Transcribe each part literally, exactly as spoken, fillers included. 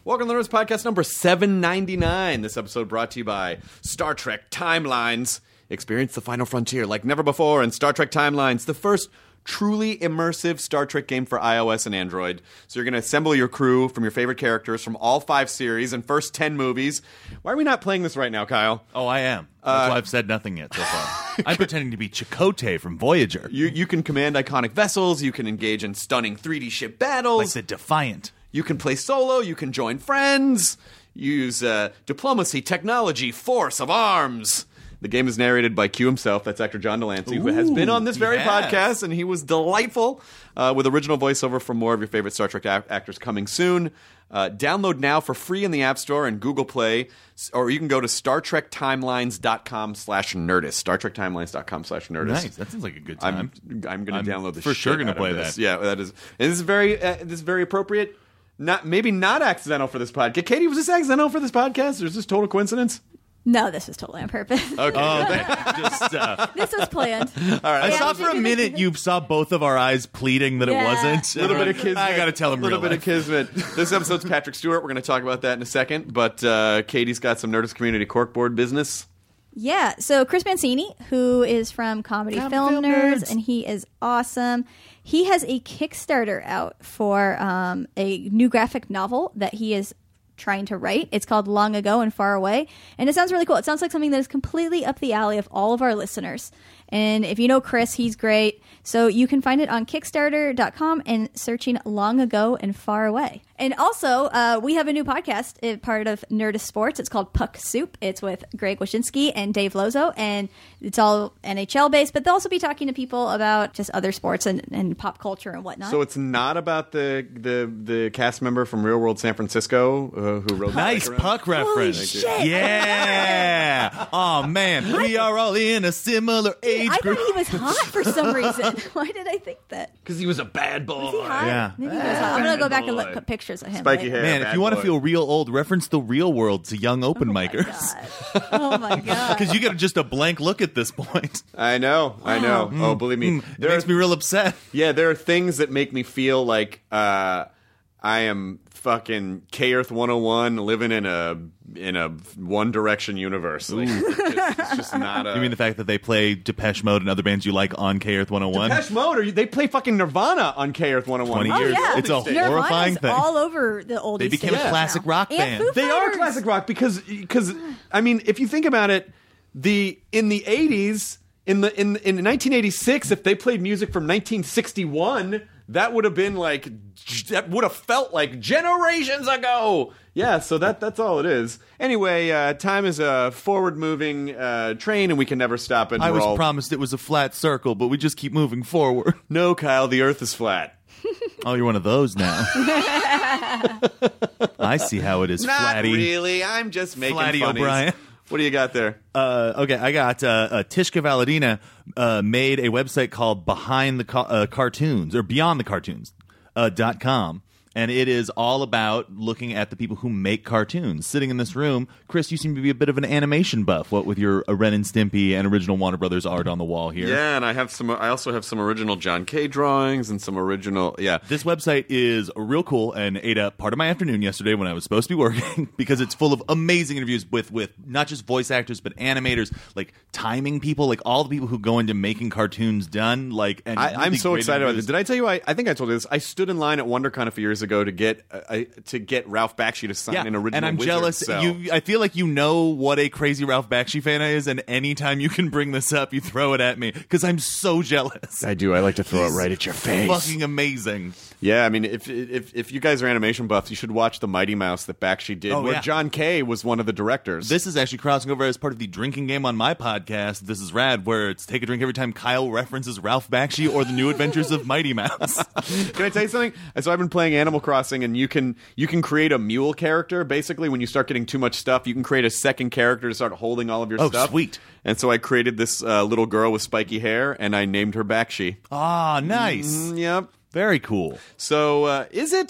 Welcome to the Nerds Podcast number seven ninety-nine. This episode brought to you by Star Trek Timelines. Experience the final frontier like never before in Star Trek Timelines, the first truly immersive Star Trek game for iOS and Android. So you're going to assemble your crew from your favorite characters from all five series and first ten movies. Why are we not playing this right now, Kyle? Oh, I am. That's Uh, why I've said nothing yet so far. I'm pretending to be Chakotay from Voyager. You you can command iconic vessels. You can engage in stunning three D ship battles. Like the Defiant. You can play solo. You can join friends. Use uh, diplomacy, technology, force of arms. The game is narrated by Q himself. That's actor John Delancey, who has been on this very yes. podcast, and he was delightful, uh, with original voiceover from more of your favorite Star Trek act- actors coming soon. Uh, download now for free in the App Store and Google Play, or you can go to StarTrekTimelines.com slash Nerdist. StarTrekTimelines.com slash Nerdist. Nice. That sounds like a good time. I'm I'm going to download the for shit sure going to out of play this. that. Yeah, that is. And this is very uh, this is very appropriate. Not maybe not accidental for this podcast. Katie, was this accidental for this podcast, or is this total coincidence? No, this was totally on purpose. Okay. Oh, that just. Uh, This was planned. All right. I Yeah, saw I'm for a thinking- minute you saw both of our eyes pleading that Yeah. it wasn't. A little bit of kismet. I got to tell him A little real bit life. of kismet. This episode's Patrick Stewart. We're going to talk about that in a second. But uh, Katie's got some Nerdist Community corkboard business. Yeah, so Chris Mancini, who is from Comedy Comedy Film, Film Nerds, Nerds. and he is awesome. He has a Kickstarter out for um, a new graphic novel that he is trying to write. It's called Long Ago and Far Away, and it sounds really cool. It sounds like something that is completely up the alley of all of our listeners. And if you know Chris, he's great. So you can find it on Kickstarter dot com and searching Long Ago and Far Away. And also, uh, we have a new podcast, uh, part of Nerdist Sports. It's called Puck Soup. It's with Greg Wyszynski and Dave Lozo, and it's all N H L based, but they'll also be talking to people about just other sports and, and pop culture and whatnot. So it's not about the the, the cast member from Real World San Francisco uh, who wrote Nice the background. puck reference. Holy shit. Yeah. Oh, man. We are all in a similar age I group. thought he was hot for some reason. Why did I think that? Because he was a bad boy. Was he hot? Yeah. Maybe he was hot. I'm going to go back and boy. look at pictures of him. Spiky later. hair. Man, if bad you want to boy. feel real old, reference the Real World to young open Oh my micers. God. Oh my God. Because you get just a blank look at this point. I know, I know. Oh, believe me. It There makes are, me real upset. yeah, there are things that make me feel like uh, I am fucking K Earth one oh one living in a in a One Direction universe. Like, it's, just, it's just not a... You mean the fact that they play Depeche Mode and other bands you like on K Earth one oh one? Depeche Mode, or they play fucking Nirvana on K Earth one oh one. twenty Oh, years. yeah. It's a Nirvana's horrifying thing. all over the oldies. They became a stations classic now. rock And band. Foo They are Fighters. classic rock because because I mean, if you think about it, the in the eighties, in the in in nineteen eighty-six, if they played music from nineteen sixty-one, that would have been like that would have felt like generations ago. Yeah, so that that's all it is. Anyway, uh, time is a forward-moving uh, train, and we can never stop it. I We're was all- promised it was a flat circle, but we just keep moving forward. No, Kyle, the Earth is flat. Oh, you're one of those now. I see how it is, Not Flatty. really. I'm just making Flatty funnies. O'Brien. What do you got there? Uh, okay, I got uh, uh, Tishka Valadina uh, made a website called Behind the Ca- uh, Cartoons or Beyond the Cartoons uh, dot com. And it is all about looking at the people who make cartoons. Sitting in this room, Chris, you seem to be a bit of an animation buff. What with your uh, Ren and Stimpy and original Warner Brothers art on the wall here. Yeah, and I have some. I also have some original John Kay drawings and some original. Yeah, This website is real cool and ate up part of my afternoon yesterday when I was supposed to be working because it's full of amazing interviews with, with not just voice actors but animators, like timing people, like all the people who go into making cartoons done. Like, and I, I'm really so great excited about this. interviews. Did I tell you? I, I think I told you this. I stood in line at WonderCon a few years ago to get uh, I, to get Ralph Bakshi to sign Yeah, an original. and I'm Wizard jealous. cell. You, I feel like you know what a crazy Ralph Bakshi fan I is, and anytime you can bring this up, you throw it at me because I'm so jealous. I do. I like to throw He's it right at your face. Fucking amazing. Yeah, I mean, if if if you guys are animation buffs, you should watch the Mighty Mouse that Bakshi did, Oh, where yeah. John Kay was one of the directors. This is actually crossing over as part of the drinking game on my podcast. This is rad, where it's take a drink every time Kyle references Ralph Bakshi or the New Adventures of Mighty Mouse. Can I tell you something? So I've been playing Animal Crossing, and you can you can create a mule character. Basically, when you start getting too much stuff, you can create a second character to start holding all of your Oh, stuff. sweet. And so I created this uh, little girl with spiky hair, and I named her Bakshi. Ah, nice. Mm, yep. Very cool. So uh, is it?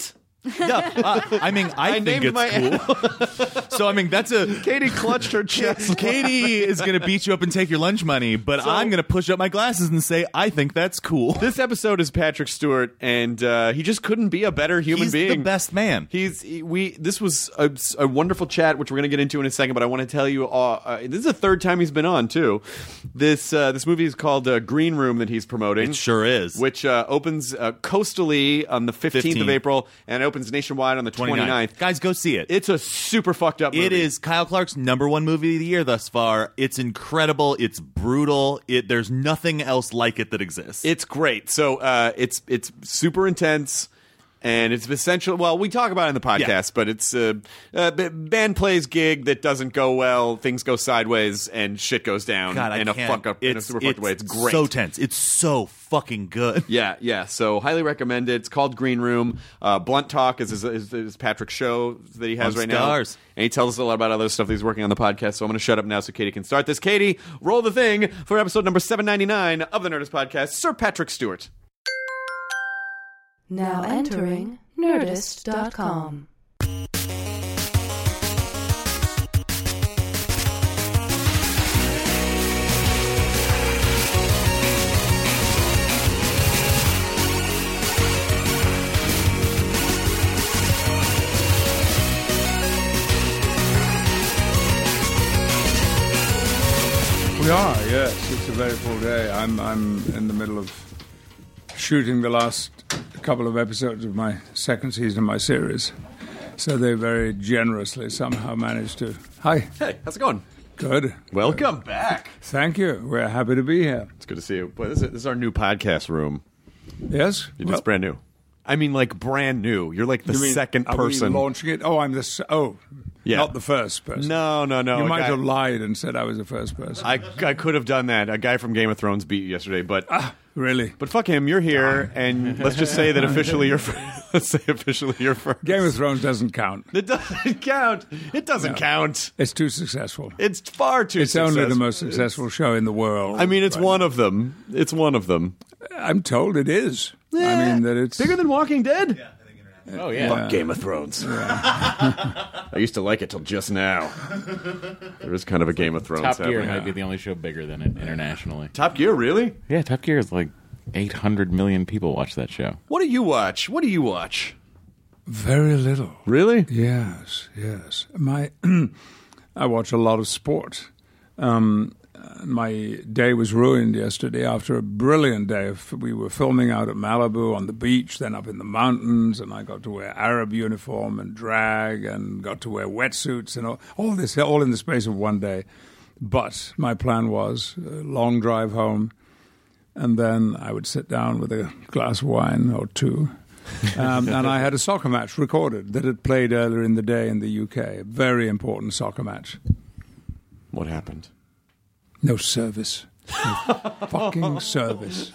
Yeah, uh, I mean, I, I think named it's my- cool. So I mean, that's a Katie clutched her chest. Katie is going to beat you up and take your lunch money, but So- I'm going to push up my glasses and say I think that's cool. This episode is Patrick Stewart, and uh, he just couldn't be a better human He's being. the best man. He's he, we. This was a, a wonderful chat, which we're going to get into in a second. But I want to tell you, uh, uh, this is the third time he's been on too. This uh, this movie is called uh, Green Room that he's promoting. It sure is. Which uh, opens uh, coastally on the fifteenth of fifteenth. April and opens nationwide on the twenty-ninth. Guys, go see it. It's a super fucked up movie. It is Kyle Clark's number one movie of the year thus far. It's incredible. It's brutal. It there's nothing else like it that exists. It's great. So uh, it's it's super intense. And it's essential. Well, we talk about it in the podcast, Yeah. but it's a, a b- band plays gig that doesn't go well. Things go sideways, and shit goes down God, I in a can't. fuck up in a It's- super fucked way. It's great. So tense. It's so fucking good. Yeah, yeah. So highly recommend it. It's called Green Room. Uh, Blunt Talk is his, is, is Patrick's show that he has On right Stars. now, and he tells us a lot about other stuff that he's working on the podcast. So I'm going to shut up now so Katie can start this. Katie, roll the thing for episode number seven ninety-nine of the Nerdist Podcast. Sir Patrick Stewart. Now entering Nerdist dot com. We are, yes. It's a very full day. I'm I'm in the middle of shooting the last couple of episodes of my second season of my series. So they very generously somehow managed to... Hi. Hey, how's it going? Good. Welcome back. Thank you. We're happy to be here. It's good to see you. Boy, this is, this is our new podcast room. Yes? It's Well, brand new. I mean, like brand new. You're like the you mean, second are person. we launching it? Oh, I'm the... s- Oh, Yeah. not the first person. No, no, no. You a might guy- have lied and said I was the first person. I, I could have done that. A guy from Game of Thrones beat you yesterday, but Really? but fuck him. You're here, and let's just say that officially you're fir- let's say officially you're first. Game of Thrones doesn't count. It doesn't count. It doesn't No. count. It's too successful. It's far too. It's only the successful. most successful show in the world. I mean, it's right one now. of them. It's one of them. I'm told it is. I mean that it's Bigger than Walking Dead. Oh yeah. Fuck Game of Thrones. I used to like it till just now. There is kind of a Game of Thrones. Top Gear happening. might be the only show bigger than it internationally. Top Gear, really? Yeah, Top Gear is like eight hundred million people watch that show. What do you watch? What do you watch? very little. Really? Yes, yes. My, I watch a lot of sport. Um, my day was ruined yesterday after a brilliant day. Of, we were filming out at Malibu on the beach, then up in the mountains, and I got to wear Arab uniform and drag, and got to wear wetsuits and all, all this, all in the space of one day. But my plan was a long drive home, and then I would sit down with a glass of wine or two. um, and I had a soccer match recorded that had played earlier in the day in the U K. A very important soccer match. What happened? No service. No fucking service.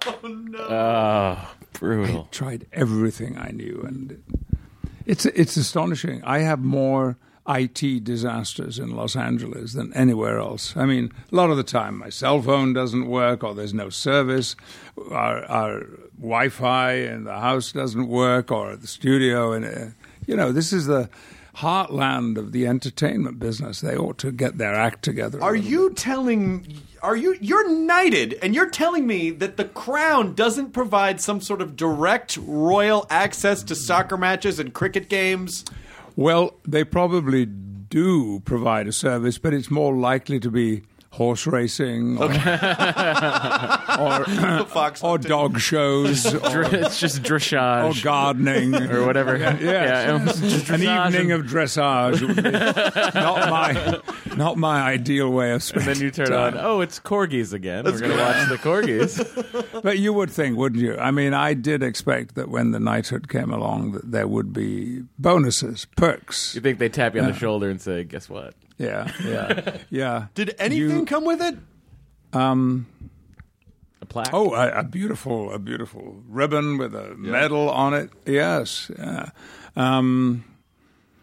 Oh, brutal. Tried everything I knew, and it's it's astonishing. I have more I T disasters in Los Angeles than anywhere else. I mean, a lot of the time my cell phone doesn't work, or there's no service. Our, our Wi-Fi in the house doesn't work, or the studio, and uh, you know, this is the heartland of the entertainment business. They ought to get their act together. a Are little you telling? Are you? You're knighted, and you're telling me that the Crown doesn't provide some sort of direct royal access to soccer matches and cricket games? Well, they probably do provide a service, but it's more likely to be horse racing or, or, Fox or dog shows or, It's just or dressage gardening. or whatever. Yeah, Yeah, it was just An dressage evening and- of dressage would be not my, not my ideal way of And spending then you turn time. on, oh, it's corgis again. We're going to watch the corgis. But you would think, wouldn't you? I mean, I did expect that when the knighthood came along that there would be bonuses, perks. You think they tap you on the shoulder and say, guess what? Yeah, yeah, yeah. Did anything You- come with it? Um, A plaque? Oh, a, a beautiful, a beautiful ribbon with a medal on it. Yes. Yeah. Um,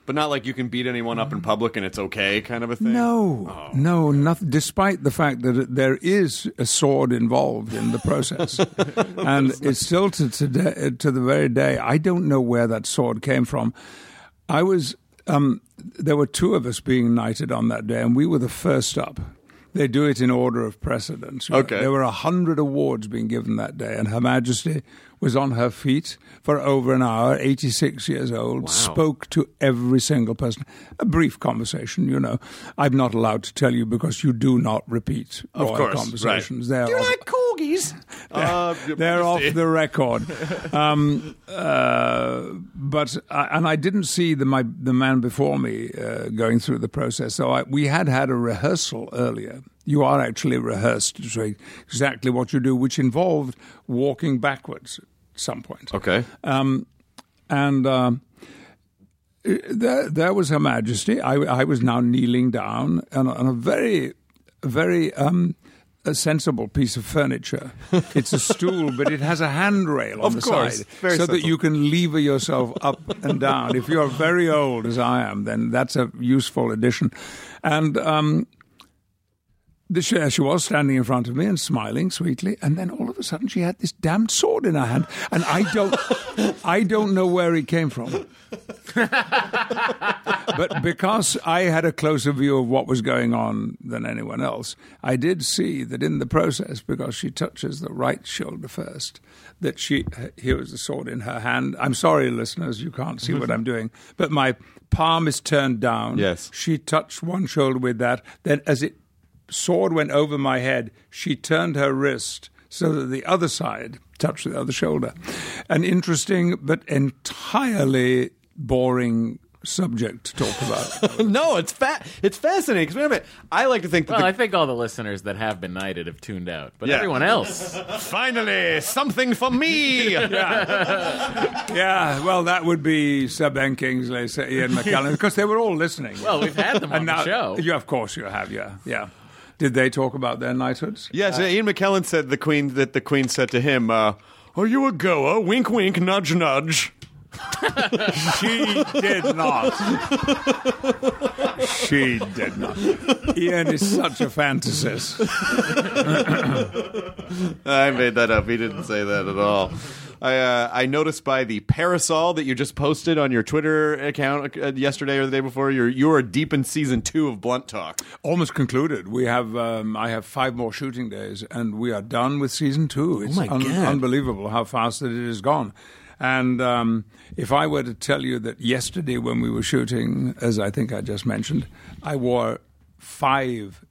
But not like you can beat anyone up in public and it's okay kind of a thing? No, Oh. no, nothing. Despite the fact that there is a sword involved in the process, and it's still to today, to the very day. I don't know where that sword came from. I was. Um, there were two of us being knighted on that day, and we were the first up. They do it in order of precedence. You know. Okay. There were a hundred awards being given that day, and Her Majesty was on her feet for over an hour, eighty-six years old, Wow. spoke to every single person. A brief conversation, you know. I'm not allowed to tell you because you do not repeat Of royal course, conversations. right. They're Do you off, like corgis? Uh, they're off Majesty. the record. Um, uh, but uh, and I didn't see the my the man before me uh, going through the process. So I, we had had a rehearsal earlier. You are actually rehearsed to say exactly what you do, which involved walking backwards at some point. Okay. Um, and um, there, there was Her Majesty. I, I was now kneeling down on a, on a very, very um, a sensible piece of furniture. It's a stool, but it has a handrail on Of the course. side, Very so that sensible. you can lever yourself up and down. If you're very old, as I am, then that's a useful addition. And um, the, she, she was standing in front of me and smiling sweetly, and then all of a sudden she had this damned sword in her hand, and I don't, I don't know where it came from. But because I had a closer view of what was going on than anyone else, I did see that in the process, because she touches the right shoulder first, that she, here was the sword in her hand. I'm sorry, listeners, you can't see what I'm doing, but my palm is turned down. Yes. She touched one shoulder with that. Then as it sword went over my head, she turned her wrist so that the other side touched the other shoulder. An interesting but entirely boring subject to talk about. No, it's fa- It's fascinating because I like to think that Well, the- I think all the listeners that have been knighted have tuned out, but Yeah. everyone else. finally something for me. Yeah, well, that would be Sir Ben Kingsley, Sir Ian McKellen, because they were all listening. Well, we've had them on and the now, show. Yeah, of course you have, yeah, yeah. Did they talk about their knighthoods? Yes, Ian McKellen said the Queen that the Queen said to him, uh, "Are you a goer? Wink, wink, nudge, nudge." She did not. She did not. Ian is such a fantasist. I made that up. He didn't say that at all. I uh, I noticed by the parasol that you just posted on your Twitter account uh, yesterday or the day before, you're you are deep in season two of Blunt Talk. Almost concluded. We have. Um, I have five more shooting days, and we are done with season two. It's my God. unbelievable how fast that it has gone. And um, if I were to tell you that yesterday when we were shooting, as I think I just mentioned, I wore five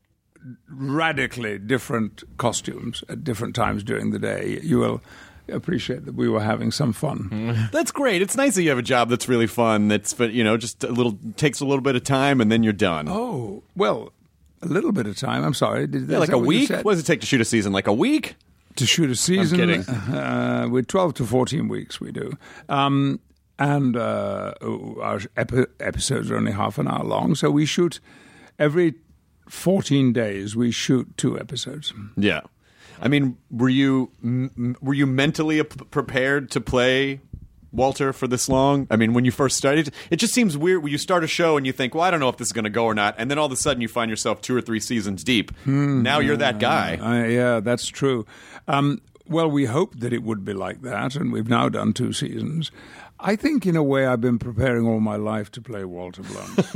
radically different costumes at different times during the day, you will appreciate that we were having some fun. That's great. It's nice that you have a job that's really fun. That's you know just a little takes a little bit of time and then you're done. Oh, well, a little bit of time. I'm sorry. Did, Yeah, is like that a what you week. said? What does it take to shoot a season? Like a week? To shoot a season, kidding. Uh, with twelve to fourteen weeks, we do. Um, and uh, our epi- episodes are only half an hour long, so we shoot every fourteen days. We shoot two episodes. Yeah. I mean, were you m- were you mentally p- prepared to play Walter for this long? I mean, when you first started, it just seems weird when you start a show and you think, well, I don't know if this is going to go or not, and then all of a sudden you find yourself two or three seasons deep. Now you're that guy. Uh, yeah, that's true. Um, well, we hoped that it would be like that, and we've now done two seasons. I think, in a way, I've been preparing all my life to play Walter Blunt.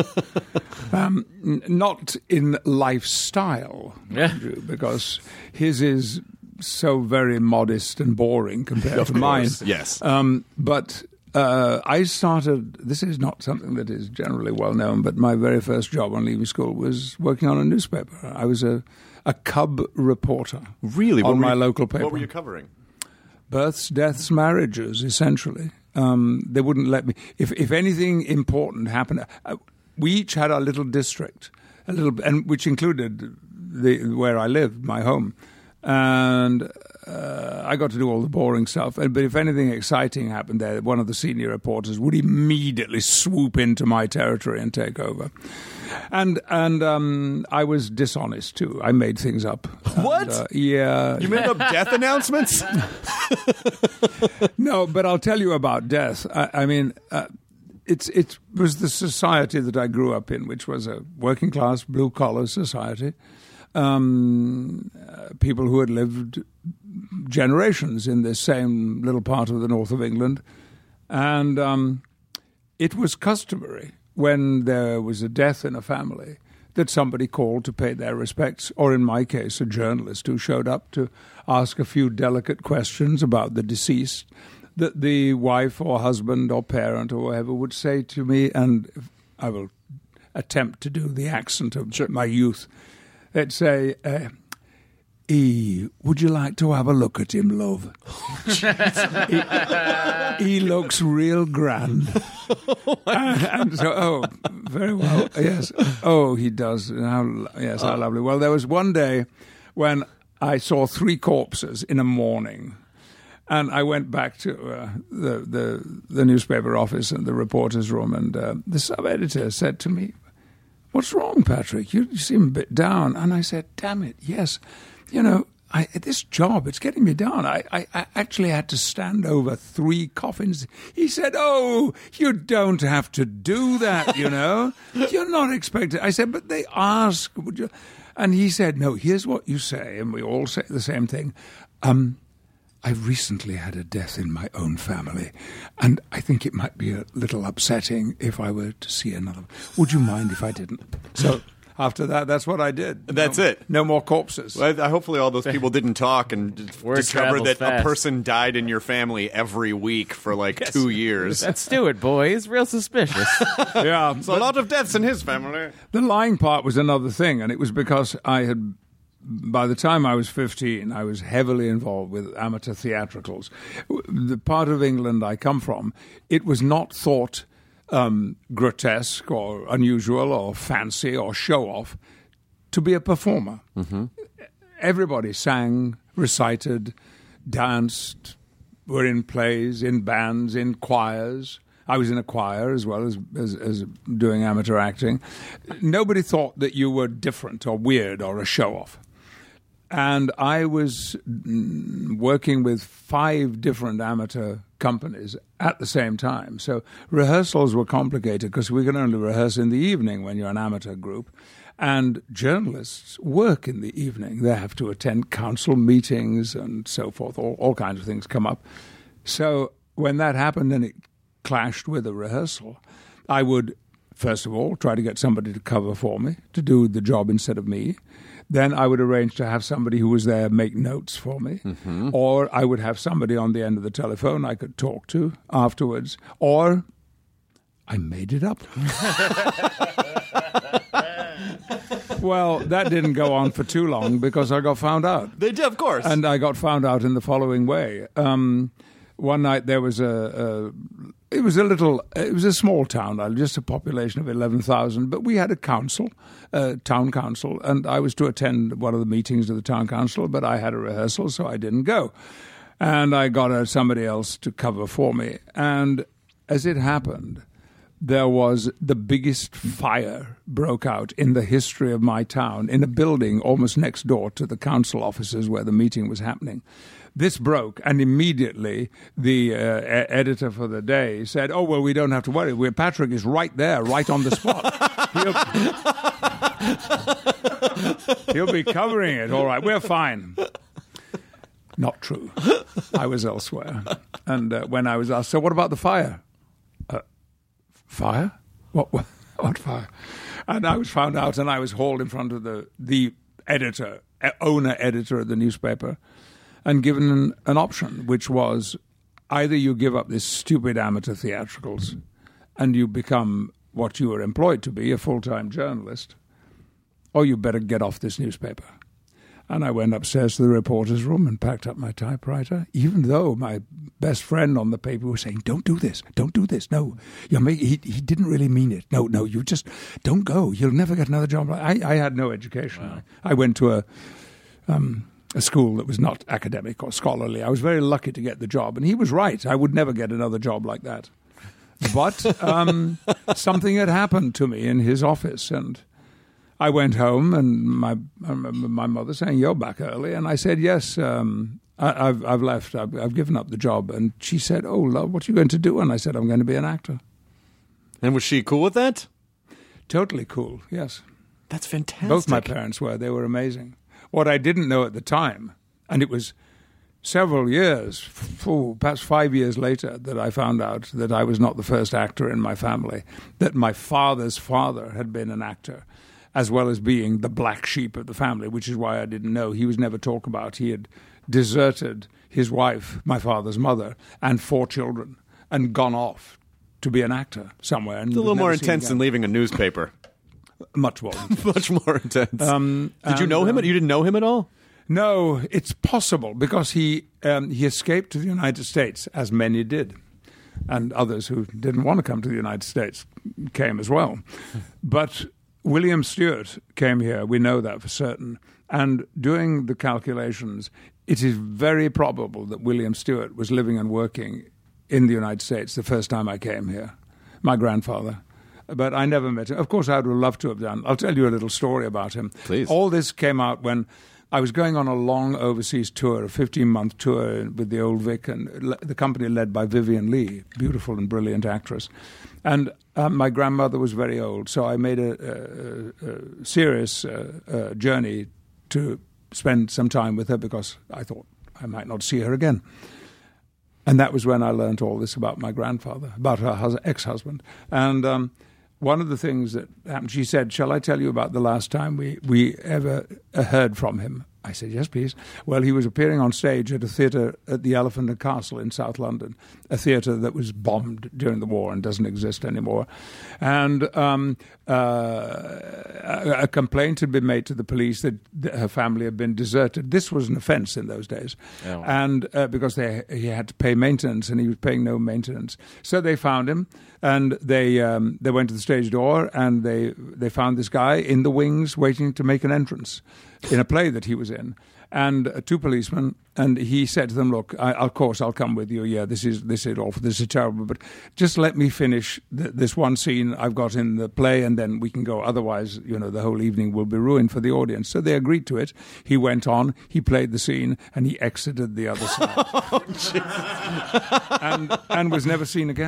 um, n- not in lifestyle, Yeah. Andrew, because his is so very modest and boring compared to mine. Yes. Um, but uh, I started, this is not something that is generally well known, but my very first job on leaving school was working on a newspaper. I was a, a cub reporter. Really? What On were my you- local paper. What were you covering? Births, deaths, marriages, essentially. Um, they wouldn't let me. If if anything important happened, uh, we each had our little district, a little, and which included the where I lived, my home, and uh, I got to do all the boring stuff. But if anything exciting happened there, one of the senior reporters would immediately swoop into my territory and take over. And and um, I was dishonest too. I made things up. What? And, uh, yeah. You made up death announcements? No, but I'll tell you about death. I, I mean, uh, it's it was the society that I grew up in, which was a working class, blue collar society. Um, uh, people who had lived generations in this same little part of the north of England, and um, it was customary when there was a death in a family that somebody called to pay their respects, or in my case, a journalist who showed up to ask a few delicate questions about the deceased, that the wife or husband or parent or whoever would say to me, and I will attempt to do the accent of sure. my youth, they'd say, uh, E, would you like to have a look at him, love? he, he looks real grand. Oh and, and so, oh, very well, yes. Oh, he does. How, yes, how oh. lovely. Well, there was one day when I saw three corpses in a morning, and I went back to uh, the, the the newspaper office and the reporter's room, and uh, the sub-editor said to me, "What's wrong, Patrick? You, you seem a bit down." And I said, "Damn it, yes. You know, I, this job, it's getting me down. I, I, I actually had to stand over three coffins." He said, "Oh, you don't have to do that, you know. You're not expected." I said, "But they ask, would you?" And he said, "No, here's what you say." And we all say the same thing. Um, I recently had a death in my own family, and I think it might be a little upsetting if I were to see another. Would you mind if I didn't? So... After that, that's what I did. That's no, it. No more corpses. Well, hopefully all those people didn't talk and Word discover that fast. a person died in your family every week for like yes. two years. That Stewart boy is real suspicious. Yeah. There's a lot of deaths in his family. The lying part was another thing, and it was because I had, by the time I was fifteen, I was heavily involved with amateur theatricals. The part of England I come from, it was not thought... Um, grotesque or unusual or fancy or show-off to be a performer. Mm-hmm. Everybody sang, recited, danced, were in plays, in bands, in choirs. I was in a choir as well as, as, as doing amateur acting. Nobody thought that you were different or weird or a show-off. And I was working with five different amateur companies at the same time. So rehearsals were complicated because we can only rehearse in the evening when you're an amateur group. And journalists work in the evening. They have to attend council meetings and so forth. All, all kinds of things come up. So when that happened and it clashed with a rehearsal, I would, first of all, try to get somebody to cover for me, to do the job instead of me. Then I would arrange to have somebody who was there make notes for me. Mm-hmm. Or I would have somebody on the end of the telephone I could talk to afterwards. Or I made it up. Well, that didn't go on for too long because I got found out. They did, of course. And I got found out in the following way. Um, one night there was a... a It was a little, it was a small town, just a population of eleven thousand, but we had a council, a town council, and I was to attend one of the meetings of the town council, but I had a rehearsal, so I didn't go. And I got uh, somebody else to cover for me. And as it happened, there was the biggest fire broke out in the history of my town, in a building almost next door to the council offices where the meeting was happening. This broke, and immediately the uh, e- editor for the day said, "Oh, well, we don't have to worry. We're, Patrick is right there, right on the spot. He'll, he'll be covering it. All right, we're fine." Not true. I was elsewhere. And uh, when I was asked, "So what about the fire?" Uh, fire? What, what, what fire? And I was found out, and I was hauled in front of the, the editor, owner editor of the newspaper, and given an, an option, which was either you give up this stupid amateur theatricals and you become what you were employed to be, a full-time journalist, or you better get off this newspaper. And I went upstairs to the reporter's room and packed up my typewriter, even though my best friend on the paper was saying, "Don't do this, don't do this, no. You're making, he, he didn't really mean it. No, no, you just don't go. You'll never get another job." I, I had no education. Wow. I went to a... Um, a school that was not academic or scholarly. I was very lucky to get the job. And he was right. I would never get another job like that. But um, something had happened to me in his office. And I went home and my my mother saying, "You're back early." And I said, "Yes, um, I, I've, I've left. I've, I've given up the job." And she said, "Oh, love, what are you going to do?" And I said, "I'm going to be an actor." And was she cool with that? Totally cool, yes. That's fantastic. Both my parents were. They were amazing. What I didn't know at the time, and it was several years, oh, perhaps five years later, that I found out that I was not the first actor in my family, that my father's father had been an actor, as well as being the black sheep of the family, which is why I didn't know. He was never talked about. He had deserted his wife, my father's mother, and four children, and gone off to be an actor somewhere. And It's a little more intense than leaving a newspaper. Much more intense. Much more intense. Um, Did you and, know him? um, You didn't know him at all? No, it's possible because he um, he escaped to the United States, as many did, and others who didn't want to come to the United States came as well. But William Stewart came here, we know that for certain, and doing the calculations, it is very probable that William Stewart was living and working in the United States the first time I came here, my grandfather. But I never met him. Of course, I would have loved to have done. I'll tell you a little story about him. Please. All this came out when I was going on a long overseas tour, a fifteen-month tour with the Old Vic, and le- the company led by Vivian Leigh, beautiful and brilliant actress. And uh, my grandmother was very old, so I made a, a, a serious uh, uh, journey to spend some time with her because I thought I might not see her again. And that was when I learned all this about my grandfather, about her hus- ex-husband. And um, one of the things that happened, she said, shall I tell you about the last time we, we ever uh, heard from him? I said, yes, please. Well, he was appearing on stage at a theatre at the Elephant and Castle in South London, a theatre that was bombed during the war and doesn't exist anymore. And um, uh, a, a complaint had been made to the police that th- her family had been deserted. This was an offence in those days. Oh. And uh, because they, he had to pay maintenance and he was paying no maintenance. So they found him and they um, they went to the stage door and they, they found this guy in the wings waiting to make an entrance in a play that he was in, and uh, two policemen, and he said to them, look, I, of course I'll come with you, yeah, this is this is awful, this is terrible, but just let me finish th- this one scene I've got in the play, and then we can go, otherwise, you know, the whole evening will be ruined for the audience. So they agreed to it. He went on, he played the scene, and he exited the other side. Oh, and, and was never seen again.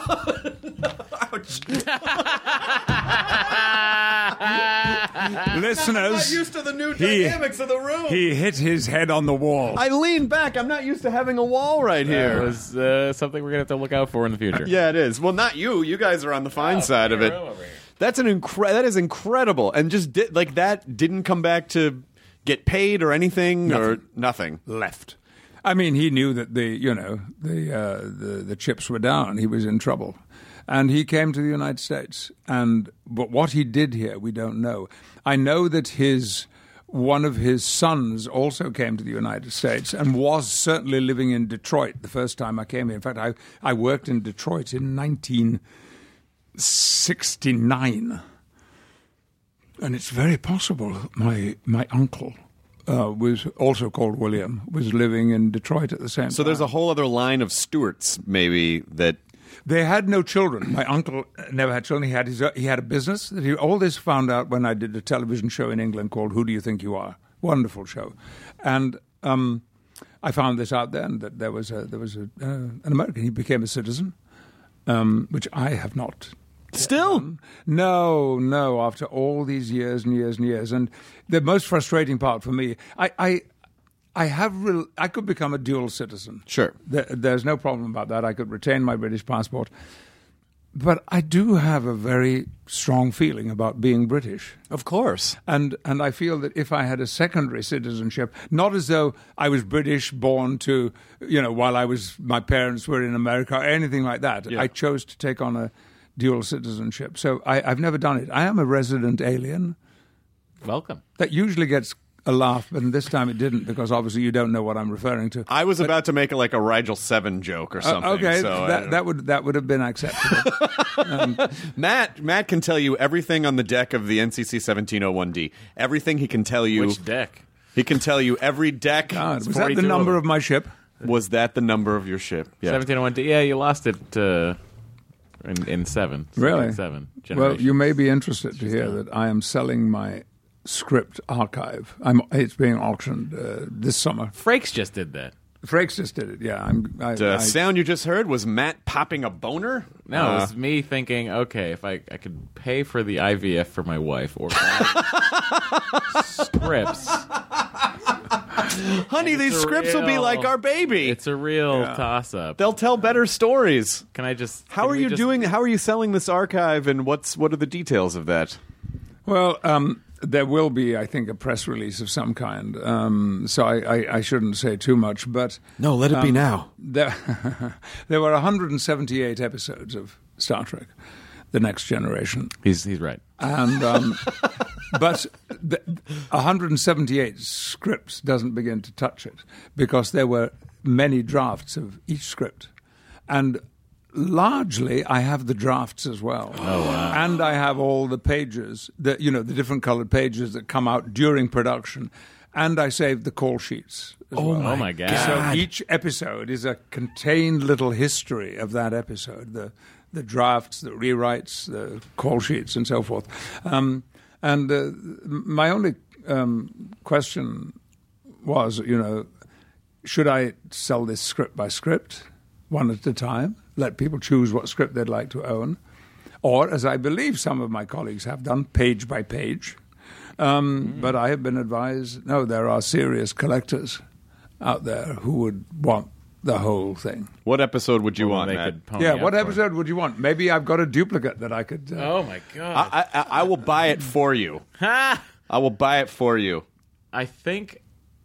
Listeners, I'm not used to the new he- dynamics of the room. he hit his head on the wall. I lean back. I'm not used to having a wall right That here. was uh, something we're going to have to look out for in the future. Yeah, it is. Well, not you. You guys are on the fine Oh, side of you're it. over here. That's an incre- That is incredible, and just di- like that didn't come back to get paid or anything or nothing. Left. I mean, he knew that the you know the uh, the the chips were down. He was in trouble, and he came to the United States. And but what he did here, we don't know. I know that his one of his sons also came to the United States and was certainly living in Detroit the first time I came here. In fact, I I worked in Detroit in nineteen sixty-nine, and it's very possible my my uncle. Uh, was also called William, was living in Detroit at the same time. So there's a whole other line of Stewarts, maybe, that They had no children. My uncle never had children. He had his, he had a business. That he, all this found out when I did a television show in England called Who Do You Think You Are? Wonderful show. And um, I found this out then, that there was, a, there was a, uh, an American. He became a citizen, um, which I have not. still. No, no, after all these years and years and years. And the most frustrating part for me, I I, I have real, I could become a dual citizen. Sure. There, there's no problem about that. I could retain my British passport. But I do have a very strong feeling about being British. Of course. And and I feel that if I had a secondary citizenship, not as though I was British born to, you know, while I was, my parents were in America or anything like that. Yeah. I chose to take on a dual citizenship. So I, I've never done it. I am a resident alien. Welcome. That usually gets a laugh, but this time it didn't, because obviously you don't know what I'm referring to. I was about to make a, like a Rigel seven joke or something. Uh, okay, so I that, don't- that would that would have been acceptable. Matt Matt can tell you everything on the deck of the N C C seventeen oh one D. Everything he can tell you. Which deck? He can tell you every deck. God, was that forty-two the of number them. of my ship? Was that the number of your ship? Yeah. seventeen oh one D. Yeah, you lost it uh, in, in seven. Really? Seven. Well, Generation. you may be interested to hear that I am selling my script archive. I'm, it's being auctioned uh, this summer. Frakes just did that. Frakes just did it. Yeah, I'm. I, The I, sound you just heard was Matt popping a boner. No, Uh, it was me thinking, okay, if I, I could pay for the I V F for my wife or buy scripts. honey, It's these a scripts will be real- like our baby. It's a real Yeah. toss-up. They'll tell better stories. Can I just? How can are we you just- doing? How are you selling this archive, and what's what are the details of that? Well, um, there will be, I think, a press release of some kind. Um, so I, I, I shouldn't say too much, but No, let it be now. there, there were one hundred seventy-eight episodes of Star Trek: The Next Generation, He's he's right. and um, but the, one hundred seventy-eight scripts doesn't begin to touch it because there were many drafts of each script, and largely I have the drafts as well. Oh wow! And I have all the pages, the you know the different colored pages that come out during production, and I saved the call sheets as Oh well. my, oh my god! So each episode is a contained little history of that episode. The the drafts, the rewrites, the call sheets, and so forth. Um, and uh, my only um, question was, you know, should I sell this script by script, one at a time, let people choose what script they'd like to own, or, as I believe some of my colleagues have done, page by page. Um, mm. But I have been advised, no, there are serious collectors out there who would want the whole thing. What episode would you Well, want, they Matt? could pony Yeah, up what for it. episode would you want? Maybe I've got a duplicate that I could... Uh, Oh my god! I, I, I will buy it for you. Ha! I will buy it for you. I think.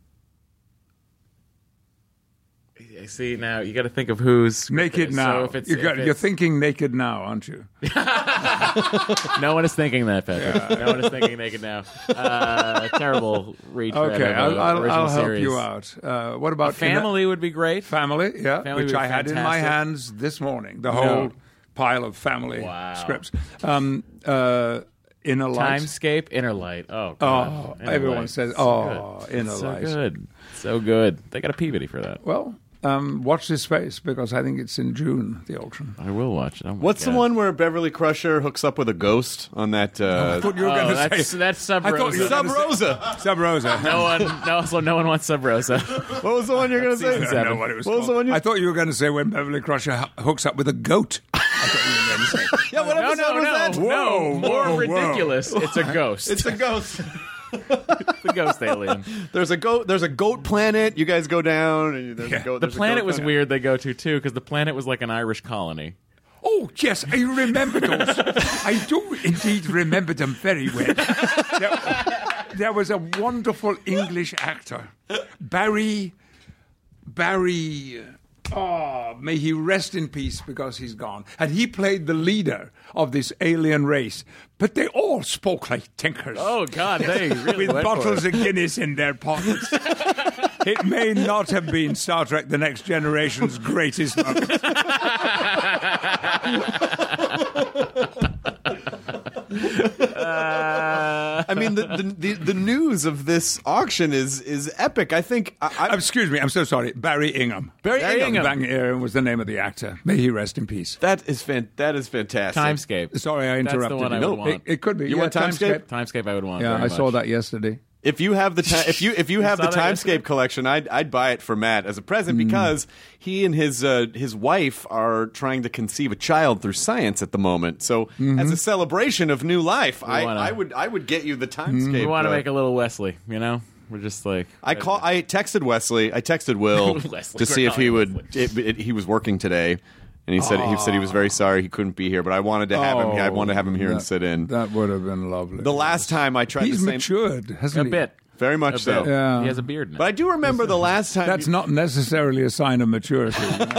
I see now. You got to think of who's Naked so Now. if it's, you got, if you're it's- thinking Naked Now, aren't you? No one is thinking that, Patrick. No one is thinking naked now. Uh, terrible retread. Okay, of a I'll, I'll, original I'll help series. you out. Uh, what about... Family would be great. Family, yeah, Family which would be I had in my fantastic. hands this morning. The whole No. pile of family Wow. scripts. Um, uh, Inner Light. Timescape, Inner Light. Oh, Oh, God. Inner everyone Light. says, So oh, good. Inner It's so Light. good. So good. They got a Peabody for that. Well, um, watch this space because I think it's in June, the auction. I will watch it. Oh my What's the God. one where Beverly Crusher hooks up with a ghost on that? I Uh, thought you were Oh, going to that's, say that's Sub I thought you were Rosa. Sub Rosa. Sub Rosa. No one, no, so no one wants Sub Rosa. What was the one you're going to Season say? I don't seven. know what it was What was called. the one you- I thought you were going to say when Beverly Crusher h- hooks up with a goat. I thought you were going to say. Yeah, what No, episode no, was no, that? no. Whoa, More whoa, whoa. ridiculous. It's a ghost. It's a ghost. the ghost alien. There's a goat. There's a goat planet. You guys go down. And there's a goat. The there's a planet goat was planet. weird. They go to too because the planet was like an Irish colony. Oh, yes, I remember those. I do indeed remember them very well. There, there was a wonderful English actor, Barry. Barry. Oh, may he rest in peace because he's gone. And he played the leader of this alien race. But they all spoke like tinkers. Oh God, they really With went bottles for it. of Guinness in their pockets. It may not have been Star Trek The Next Generation's greatest moment. I mean, the, the the the news of this auction is is epic. I think. I, I, Excuse me, I'm so sorry. Barry Ingham. Barry Barry Ingham. Ingham. Barry Ingham was the name of the actor. May he rest in peace. That is fan. That is fantastic. Timescape. Sorry, I That's interrupted the one you. I No, would want. It, it could be. You yeah, want Timescape? Timescape, I would want. Yeah, very I saw much. that yesterday. If you have the ti- if you if you have the saw that yesterday? Timescape collection, I'd I'd buy it for Matt as a present because he and his uh, his wife are trying to conceive a child through science at the moment. So as a celebration of new life, I, wanna- I would I would get you the Timescape. We want to uh, make a little Wesley. You know, we're just like I call. I texted Wesley. I texted Will Leslie, to see we're if he calling would. It, it, he was working today, and he said he said he was very sorry he couldn't be here. But I wanted to have him. I wanted to have him here and that, sit in. That would have been lovely. The last time I tried He's the same, matured, a hasn't he? bit. very much A so. bit. Yeah. He has a beard now. But I do remember the last time. That's you, not necessarily a sign of maturity.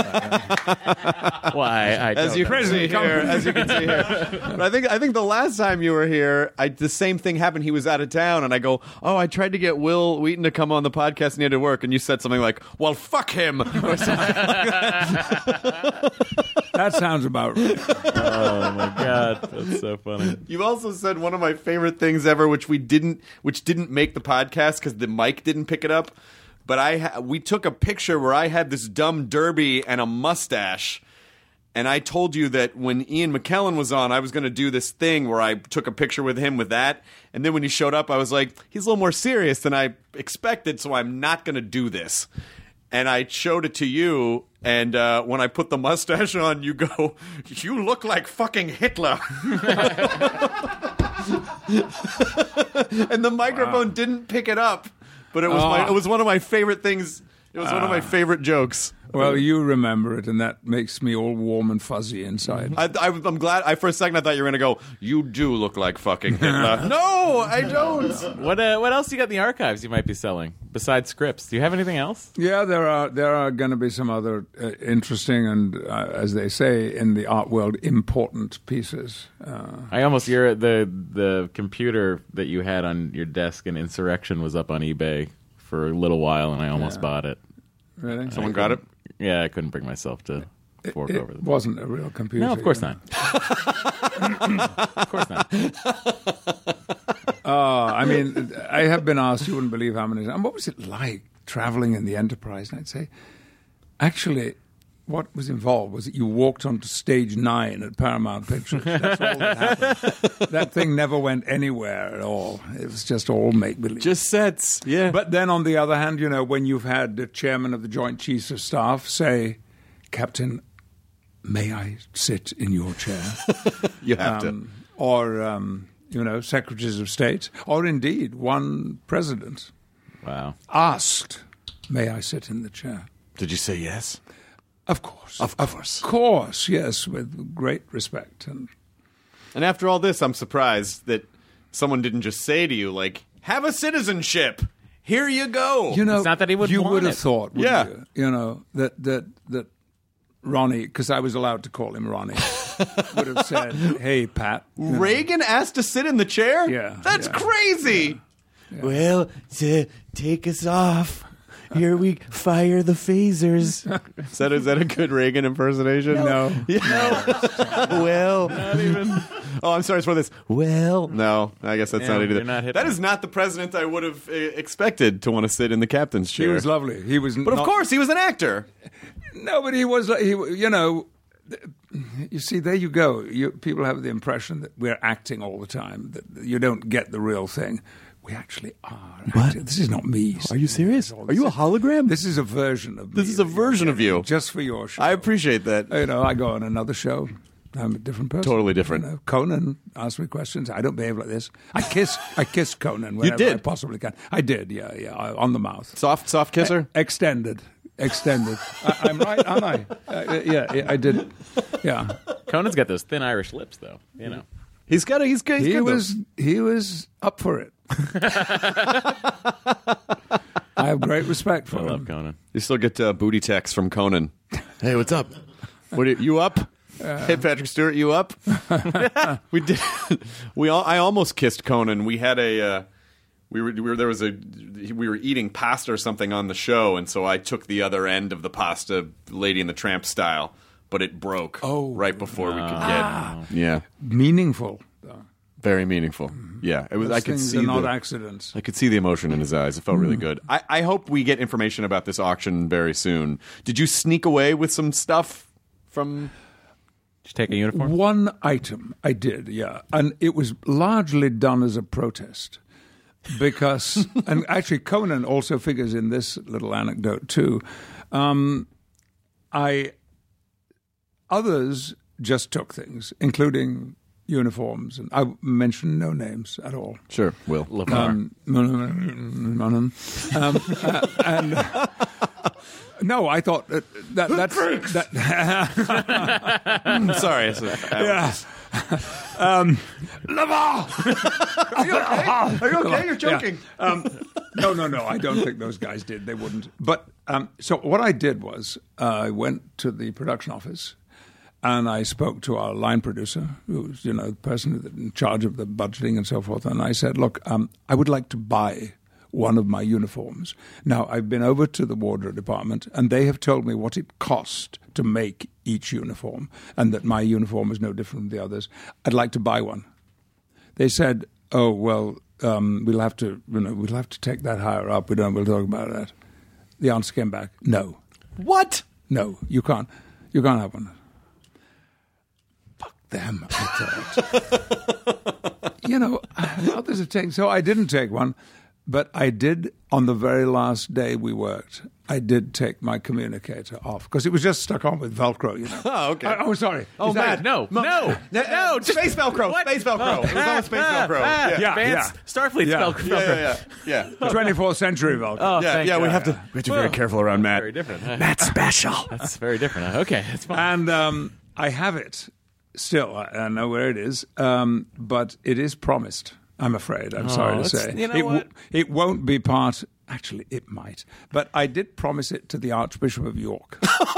Why? I as don't you know. can see here, as you can see here. But I think I think the last time you were here, I, the same thing happened. He was out of town, and I go, "Oh, I tried to get Will Wheaton to come on the podcast, and he had to work." And you said something like, "Well, fuck him," or something like that. That sounds about right. Oh my God, that's so funny. You also said one of my favorite things ever, which we didn't, which didn't make the podcast because the mic didn't pick it up. But I, ha- we took a picture where I had this dumb derby and a mustache, and I told you that when Ian McKellen was on, I was going to do this thing where I took a picture with him with that. And then when he showed up, I was like, he's a little more serious than I expected, so I'm not going to do this. and I showed it to you. And uh, when I put the mustache on, you go, "You look like fucking Hitler." And the microphone wow. didn't pick it up, but it was oh. my, it was one of my favorite things. It was uh. one of my favorite jokes. Well, you remember it, and that makes me all warm and fuzzy inside. I, I, I'm glad. I for a second I thought you were going to go, "You do look like fucking Hitler." No, I don't. What uh, What else do you got in the archives you might be selling besides scripts? Do you have anything else? Yeah, there are. There are going to be some other uh, interesting and, uh, as they say in the art world, important pieces. Uh, I almost your the the computer that you had on your desk in Insurrection was up on eBay for a little while, and I almost yeah. bought it. Really? Someone got it? Yeah, I couldn't bring myself to fork it, it over the. It wasn't a real computer. No, of course not. Of course not. Uh, I mean, I have been asked, you wouldn't believe how many times, what was it like traveling in the Enterprise? And I'd say, actually, what was involved was that you walked onto stage nine at Paramount Pictures. That's all that happened. That thing never went anywhere at all. It was just all make-believe. Just sets, yeah. But then on the other hand, you know, when you've had the chairman of the Joint Chiefs of Staff say, "Captain, may I sit in your chair?" You have um, to. Or, um, you know, secretaries of state, or indeed one president wow. asked, "May I sit in the chair?" Did you say yes? Of course. Of course. Of course, yes, with great respect. And and after all this, I'm surprised that someone didn't just say to you, like, "Have a citizenship. Here you go." You know, it's not that he would you want would have it. thought, wouldn't Yeah. you? You know, that, that, that Ronnie, because I was allowed to call him Ronnie, would have said, "Hey, Pat." you know. Reagan asked to sit in the chair? Yeah, That's yeah. crazy. Yeah. Well, to take us off, here we fire the phasers. Is that, is that a good Reagan impersonation? No. Yeah. Well. Not even. Oh, I'm sorry for this. Well. No, I guess that's Yeah, not it either. you're not hitting That is not the president I would have uh, expected to want to sit in the captain's chair. He was lovely. He was But of not- course, he was an actor. No, but he was, he, you know, you see, there you go. You, people have the impression that we're acting all the time, that you don't get the real thing. We actually are. Acting. This is not me. Are you serious? Are you a hologram? This is a version of me. This is a version of you. Just for your show. I appreciate that. You know, I go on another show. I'm a different person. Totally different. You know, Conan asks me questions. I don't behave like this. I kiss I kiss Conan whenever did? I possibly can. I did, yeah, yeah, I- on the mouth. Soft, soft kisser? E- extended. Extended. I, I'm right, aren't I? Uh, yeah, yeah, I did. Yeah. Conan's got those thin Irish lips, though. You know. He's got a, he's good. He's He good though. was he was up for it. I have great respect for I him. love Conan. You still get uh, booty texts from Conan. Hey, what's up? What are you, you up? Hey, Patrick Stewart, you up? we did. We all. I almost kissed Conan. We had a. Uh, we were, we were. There was a. We were eating pasta or something on the show, and so I took the other end of the pasta, Lady and the Tramp style, but it broke. Oh. right before we could get. Yeah, Meaningful. though. very meaningful. Yeah, it was. Those I could things see are not the. accidents. I could see the emotion in his eyes. It felt really good. I, I hope we get information about this auction very soon. Did you sneak away with some stuff from? Did you take a uniform? One item I did, yeah. And it was largely done as a protest. Because, and actually Conan also figures in this little anecdote too. Um, I, others just took things, including uniforms. And I mentioned no names at all. Sure, Will. Um, um, uh, and uh, no, I thought that, that that's that. I'm sorry. yeah. Um, Laval! Are you okay? Are you okay? You're joking. Yeah. Um, no, no, no. I don't think those guys did. They wouldn't. But um, so what I did was uh, I went to the production office and I spoke to our line producer, who was, you know, the person in charge of the budgeting and so forth. And I said, look, um, I would like to buy one of my uniforms. Now, I've been over to the wardrobe department, and they have told me what it cost to make each uniform, and that my uniform is no different from the others. I'd like to buy one. They said, oh, well, um, we'll have to, you know, we'll have to take that higher up. We don't, we'll talk about that. The answer came back, no. What? No, you can't. You can't have one. Fuck them, I thought. You know, others have taken, so I didn't take one. but I did, on the very last day we worked, I did take my communicator off because it was just stuck on with Velcro, you know. Oh, okay. I, oh, sorry. Oh, Is that Matt, it? No, no, no, no, just- space Velcro, What? space Velcro. It was all space Ah, Velcro. ah, Yeah, Yeah, Advanced yeah. Starfleet Yeah. Velcro. yeah, yeah, yeah. twenty-fourth century Velcro. Oh, Yeah, thank yeah, we God. have to we have to be very Well, careful around Matt. Very different. huh? Matt special. That's very different. huh? Okay, that's fine. And um, I have it still. I, I know where it is, um, but it is promised. I'm afraid. I'm sorry to that's- say. you know it, w- what? it won't be part. Actually, it might. But I did promise it to the Archbishop of York.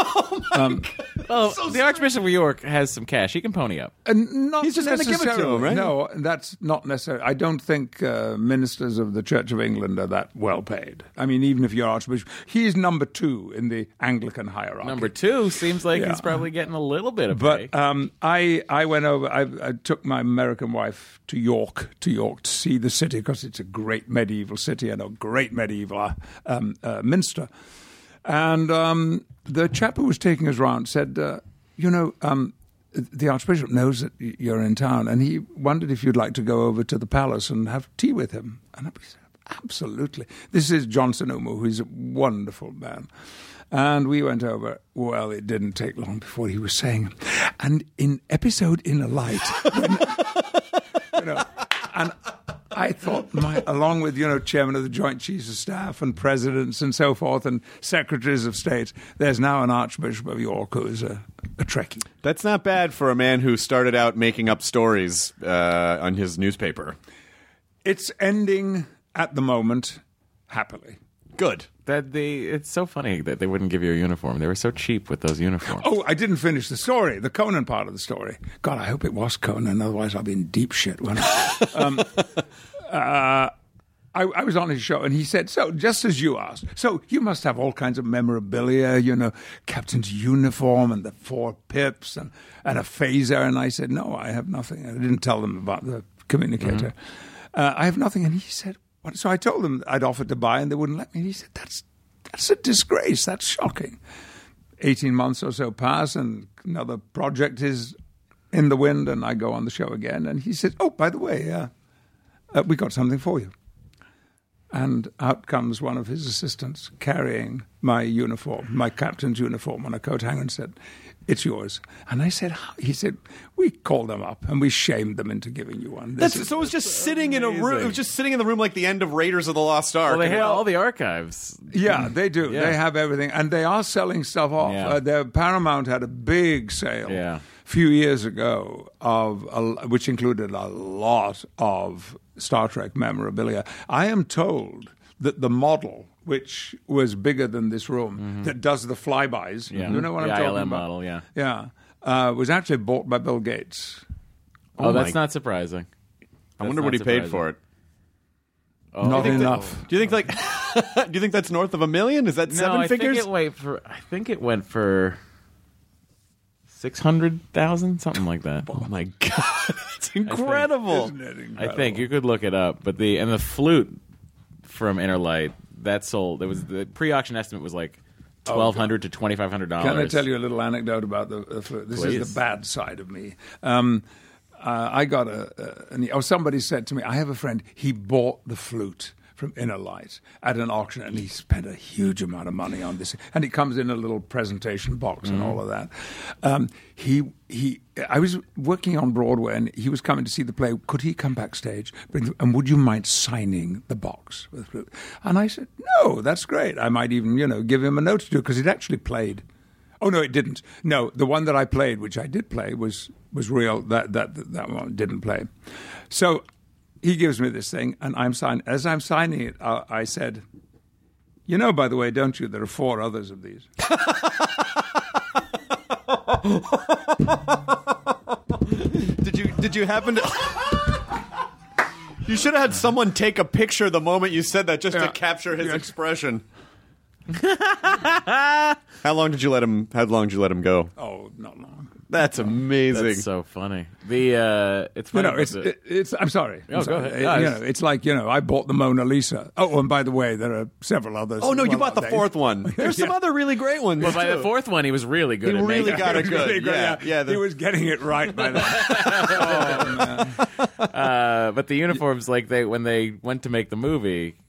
Well, the Archbishop of York has some cash. He can pony up. And not He's just gonna give it to necessarily. him, right? No, that's not necessary. I don't think uh, ministers of the Church of England are that well paid. I mean, even if you're Archbishop, he's number two in the Anglican hierarchy. Number two seems like Yeah. he's probably getting a little bit of pay. But um, I I went over. I, I took my American wife to York, to York to see the city because it's a great medieval city and a great medieval uh, um, uh, minster. And um, the chap who was taking us round said, uh, "You know, um, the Archbishop knows that y- you're in town, and he wondered if you'd like to go over to the palace and have tea with him." And I said, "Absolutely." This is Johnson Umu, who's a wonderful man. And we went over. Well, it didn't take long before he was saying, and in episode In a Light, when, you know, and I thought, my, along with, you know, chairman of the Joint Chiefs of Staff and presidents and so forth and secretaries of state, there's now an Archbishop of York who is a, a Trekkie. That's not bad for a man who started out making up stories uh, on his newspaper. It's ending at the moment happily. Good. That they, it's so funny that they wouldn't give you a uniform. They were so cheap with those uniforms. Oh, I didn't finish the story, the Conan part of the story. God, I hope it was Conan, otherwise I'll be in deep shit. When I, um, uh, I, I was on his show, and he said, so, just as you asked, so you must have all kinds of memorabilia, you know, captain's uniform and the four pips and, and a phaser. And I said, no, I have nothing. I didn't tell them about the communicator. Mm-hmm. Uh, I have nothing. And he said, what? So I told them I'd offered to buy, and they wouldn't let me. And he said, that's that's a disgrace. That's shocking. eighteen months or so pass, and another project is in the wind, and I go on the show again. And he said, oh, by the way, uh, uh, we got something for you. And out comes one of his assistants carrying my uniform, my captain's uniform on a coat hanger, and said, it's yours. And I said, how? He said, we called them up and we shamed them into giving you one. This That's, is- so it was just sitting in a room. It was just sitting in the room like the end of Raiders of the Lost Ark. Well, they And- have all the archives. Yeah, they do. Yeah. They have everything, and they are selling stuff off. Yeah. Uh, their Paramount had a big sale Yeah. a few years ago of a, which included a lot of Star Trek memorabilia. I am told that the model, which was bigger than this room, that does the flybys, Yeah. you know what The I'm I L talking M about? model, yeah. Yeah, uh, was actually bought by Bill Gates. Oh, Oh that's my- not surprising. I wonder what he paid for it. Oh, Not I think that- enough. Do you think like? do you think that's north of a million? Is that No, seven I figures? think it went for. I think it went for six hundred thousand, something like that. Oh my god, it's incredible! Isn't it I incredible? think you could look it up, but the and the flute from Inner Light that sold. It was the pre-auction estimate was like twelve hundred to twenty five hundred dollars. Can I tell you a little anecdote about the, the flute? This Please. is the bad side of me. Um, uh, I got a, a an, oh, somebody said to me, I have a friend, he bought the flute from Inner Light at an auction, and he spent a huge amount of money on this, and it comes in a little presentation box and all of that. Um, he he, I was working on Broadway, and he was coming to see the play. Could he come backstage? And would you mind signing the box with the flute? And I said, no, that's great. I might even, you know, give him a note to do because he'd actually played. Oh no, it didn't. No, the one that I played, which I did play, was was real. That that that one didn't play. So he gives me this thing, and I'm signing. As I'm signing it, uh, I said, "You know, by the way, don't you? There are four others of these." Did you did you happen to? You should have had someone take a picture the moment you said that just Yeah. to capture his Yeah. expression. How long did you let him? How long did you let him go? Oh, not long. That's amazing. That's so funny. The uh, it's You funny. know, it's about the- it, it's. I'm sorry. I'm Oh, go sorry. ahead. It- No, you it's- know, it's like you know, I bought the Mona Lisa. Oh, and by the way, there are several others. oh no, you Well, bought the they- fourth one. There's some Yeah. other really great ones. Well, by the too. fourth one, he was really good. He at really making got it It was really good. good, Yeah, yeah. the- he was getting it right by then. Uh, but the uniforms, like they when they went to make the movie,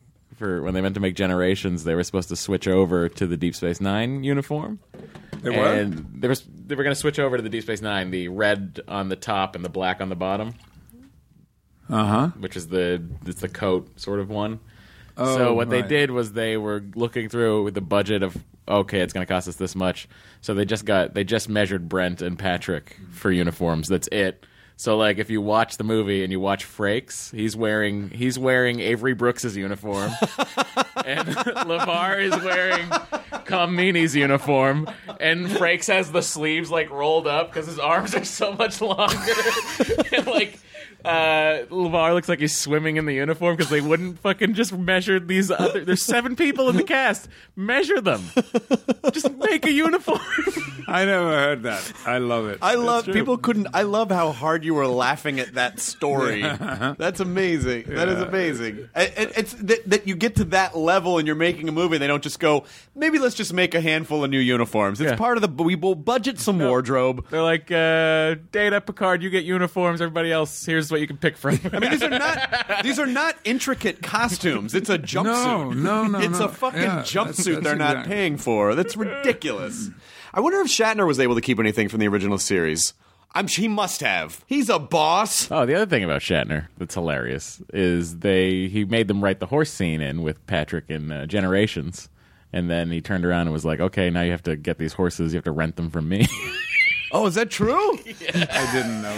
for when they meant to make Generations, they were supposed to switch over to the Deep Space Nine uniform. They were? And they were they were going to switch over to the Deep Space Nine, the red on the top and the black on the bottom. Uh huh. Which is the it's the coat sort of one. Oh, so what they right. did was they were looking through with the budget of okay, it's going to cost us this much. So they just got they just measured Brent and Patrick for uniforms. That's it. So like if you watch the movie and you watch Frakes, he's wearing he's wearing Avery Brooks's uniform, and LeVar is wearing Com Meaney's uniform, and Frakes has the sleeves like rolled up because his arms are so much longer, and like. Uh, LeVar looks like he's swimming in the uniform because they wouldn't fucking just measure these other. There's seven people in the cast. Measure them. Just make a uniform. I never heard that. I love it. I love people couldn't. I love how hard you were laughing at that story. That's amazing. That is amazing. It- it- it's that, that you get to that level and you're making a movie. And they don't just go. Maybe let's just make a handful of new uniforms. It's Yeah. part of the. We will budget some wardrobe. They're like, uh, Data, Picard, you get uniforms. Everybody else, here's what you can pick from. I mean, these are not. These are not intricate costumes. It's a jumpsuit. No, no, no, It's no. a fucking Yeah, that's- jumpsuit. that's they're not exact- paying for. That's ridiculous. I wonder if Shatner was able to keep anything from the original series. I'm. He must have. He's a boss. Oh, the other thing about Shatner that's hilarious is they he made them write the horse scene in with Patrick in uh, Generations, and then he turned around and was like, "Okay, now you have to get these horses. You have to rent them from me." Oh, is that true? I didn't know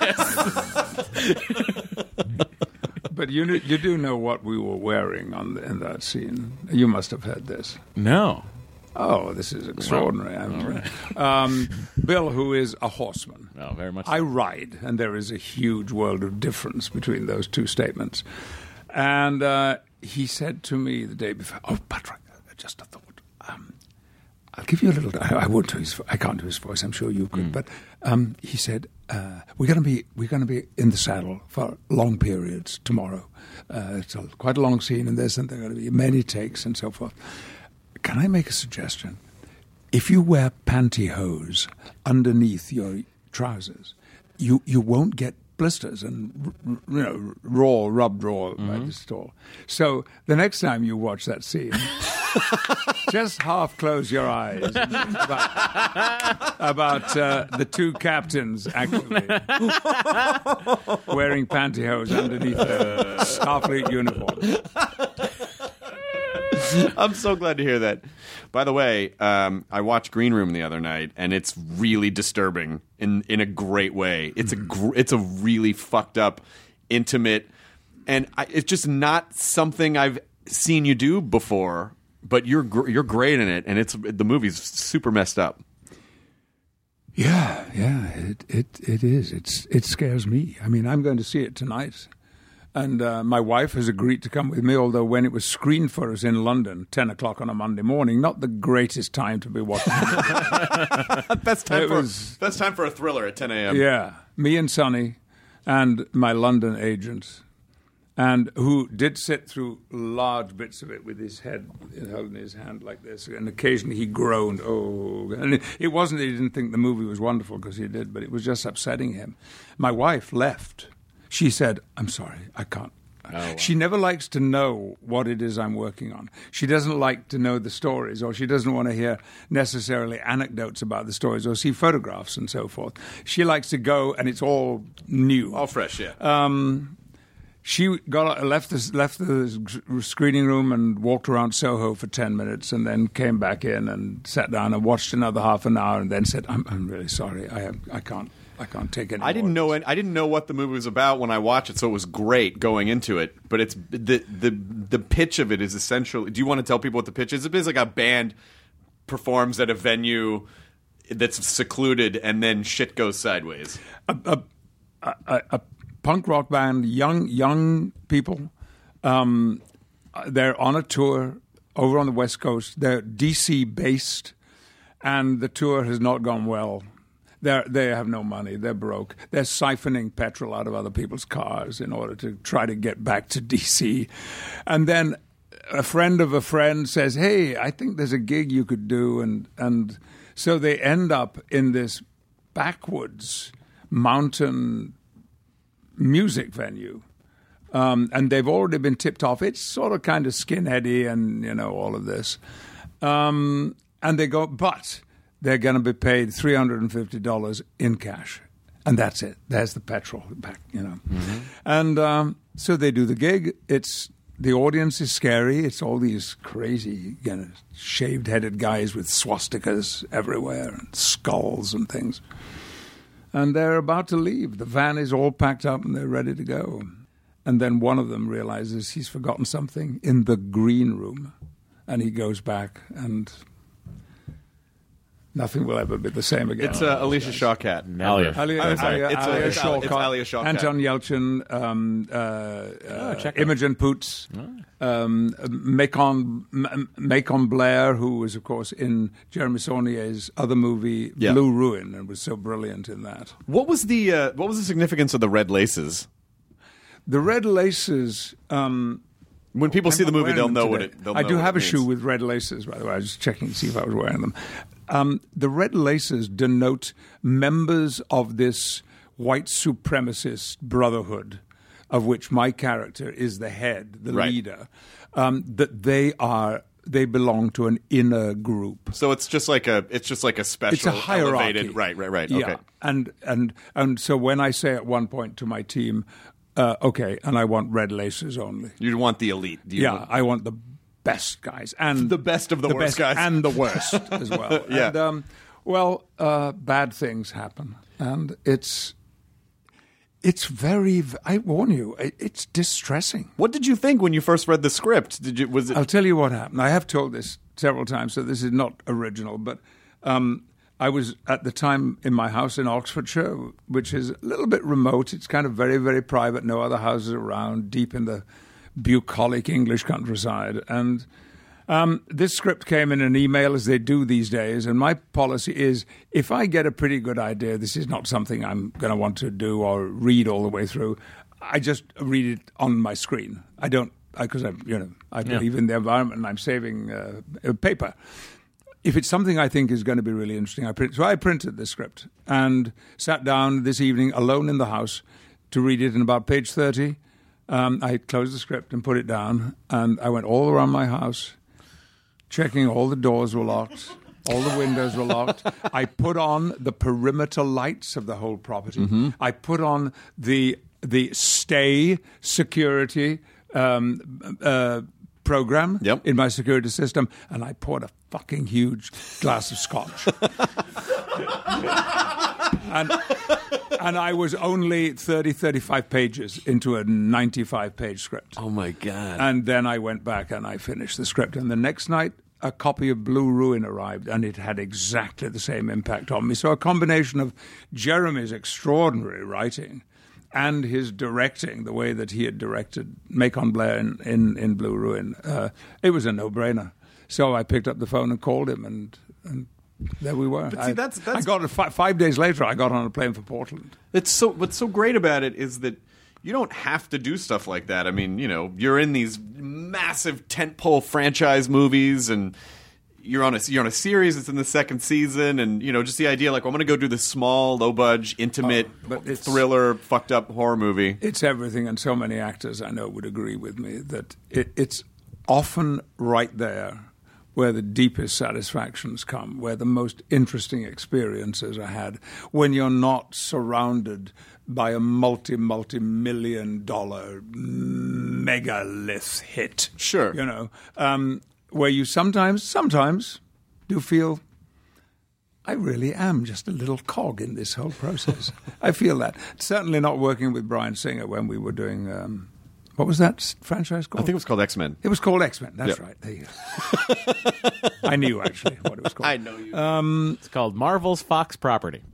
it. But you kn- you do know what we were wearing on the, in that scene. You must have had this. No. Oh, this is extraordinary. Um, Bill, who is a horseman. Oh, very much. I so. ride, and there is a huge world of difference between those two statements. And uh, he said to me the day before, "Oh, Patrick, just a thought. Um, I'll give you a little. I, I won't do his. I can't do his voice. I'm sure you could. Mm. But um, he said uh, we're going to be we're going to be in the saddle for long periods tomorrow. Uh, it's a, quite a long scene, and there's something going to be many takes and so forth. Can I make a suggestion? If you wear pantyhose underneath your trousers, you you won't get blisters and r- r- you know raw rubbed raw Mm-hmm. by the store. So the next time you watch that scene, just half close your eyes about, about uh, the two captains actually wearing pantyhose underneath their Starfleet uniform. I'm so glad to hear that. By the way, um, I watched Green Room the other night, and it's really disturbing in in a great way. It's a gr- it's a really fucked up, intimate, and I, it's just not something I've seen you do before. But you're gr- you're great in it, and it's the movie's super messed up. Yeah, yeah, it it it is. It's it scares me. I mean, I'm going to see it tonight. And uh, my wife has agreed to come with me, although when it was screened for us in London, ten o'clock on a Monday morning, not the greatest time to be watching it. Best time It for was- best time for a thriller at ten a.m. Yeah, me and Sonny and my London agent, and who did sit through large bits of it with his head held in his hand like this, and occasionally he groaned, oh. And it, it wasn't that he didn't think the movie was wonderful, because he did, but it was just upsetting him. My wife left. She said, I'm sorry, I can't. Oh, wow. She never likes to know what it is I'm working on. She doesn't like to know the stories, or she doesn't want to hear necessarily anecdotes about the stories or see photographs and so forth. She likes to go, and it's all new. All fresh, yeah. Um, she got left the, left the screening room and walked around Soho for ten minutes, and then came back in and sat down and watched another half an hour, and then said, I'm, I'm really sorry, I, am, I can't. I can't take it. I didn't know it. I didn't know what the movie was about when I watched it, so it was great going into it. But it's the the the pitch of it is essentially. Do you want to tell people what the pitch is? It's like a band performs at a venue that's secluded, and then shit goes sideways. A, a, a, a punk rock band, young young people. Um, they're on a tour over on the West Coast. They're D C based, and the tour has not gone well. They they have no money. They're broke. They're siphoning petrol out of other people's cars in order to try to get back to D C. And then a friend of a friend says, hey, I think there's a gig you could do. And, and so they end up in this backwoods mountain music venue Um, and they've already been tipped off. It's sort of kind of skinheady and, you know, all of this. Um, and they go, but they're going to be paid three hundred fifty dollars in cash. And that's it. There's the petrol back, you know. Mm-hmm. And um, so they do the gig. It's the audience is scary. It's all these crazy, you know, shaved-headed guys with swastikas everywhere and skulls and things. And they're about to leave. The van is all packed up and they're ready to go. And then one of them realizes he's forgotten something in the green room. And he goes back and nothing will ever be the same again. It's uh, Alicia Shawkat. Alia. Alia, I'm sorry. Alia, It's, uh, Alia it's Al- it's Shawkat, Alia Shawkat. Anton Yelchin, um, uh, uh, check it. Imogen Poots, um, Macon, M- Macon Blair, who was, of course, in Jeremy Saulnier's other movie, Yeah. Blue Ruin, and was so brilliant in that. What was the uh, what was the significance of the red laces? The Red Laces... Um, When people see the I'm movie, wearing they'll them know what today. it. They'll I know do what have it a shoe means. with red laces, by the way. I was just checking to see if I was wearing them. Um, the red laces denote members of this white supremacist brotherhood, of which my character is the head, the Right. leader. Um, that they are. They belong to an inner group. So it's just like a. It's just like a special. It's a hierarchy. Elevated, right, right, right. Yeah. Okay. And and and so when I say at one point to my team, uh, okay, and I want red laces only. You want the elite. You Yeah, want- I want the best guys and The best of the worst best guys. and the worst as well. Yeah. And, um, well, uh, bad things happen, and it's it's very. I warn you, it, it's distressing. What did you think when you first read the script? Did you was it? I'll tell you what happened. I have told this several times, so this is not original, but um, I was at the time in my house in Oxfordshire, which is a little bit remote. It's kind of very, very private, no other houses around, deep in the bucolic English countryside. And um, this script came in an email, as they do these days, and my policy is if I get a pretty good idea, this is not something I'm going to want to do or read all the way through, I just read it on my screen. I don't, because I, you know, I believe in the environment and I'm saving uh, paper. If it's something I think is going to be really interesting, I print. So I printed the script and sat down this evening alone in the house to read it. And about page thirty, um, I closed the script and put it down. And I went all around my house, checking all the doors were locked, all the windows were locked. I put on the perimeter lights of the whole property. Mm-hmm. I put on the the stay security um, uh, program Yep. in my security system, and I poured a fucking huge glass of scotch. and and I was only thirty, thirty-five pages into a ninety-five page script. Oh my god! And then I went back and I finished the script. And the next night, a copy of Blue Ruin arrived, and it had exactly the same impact on me. So a combination of Jeremy's extraordinary writing and his directing, the way that he had directed Macon Blair in, in, in Blue Ruin, uh, it was a no-brainer. So I picked up the phone and called him, and, and there we were. But I, see, that's- that's- I got a fi- five days later. I got on a plane for Portland. It's so what's so great about it is that you don't have to do stuff like that. I mean, you know, you're in these massive tentpole franchise movies, and you're on a you're on a series. It's in the second season, and you know, just the idea like well, I'm going to go do this small, low budge, intimate, Oh, but it's- thriller, fucked up horror movie. It's everything, and so many actors I know would agree with me that it, it's often right there where the deepest satisfactions come, where the most interesting experiences are had, when you're not surrounded by a multi, multi-million dollar megalith hit. Sure. You know, um, where you sometimes, sometimes do feel, I really am just a little cog in this whole process. I feel that. Certainly not working with Bryan Singer when we were doing, um, what was that s- franchise called? I think it was called X-Men. It was called X-Men. That's Yeah. right. There you go. I knew, actually, what it was called. I know you. It's called Marvel's Fox Property.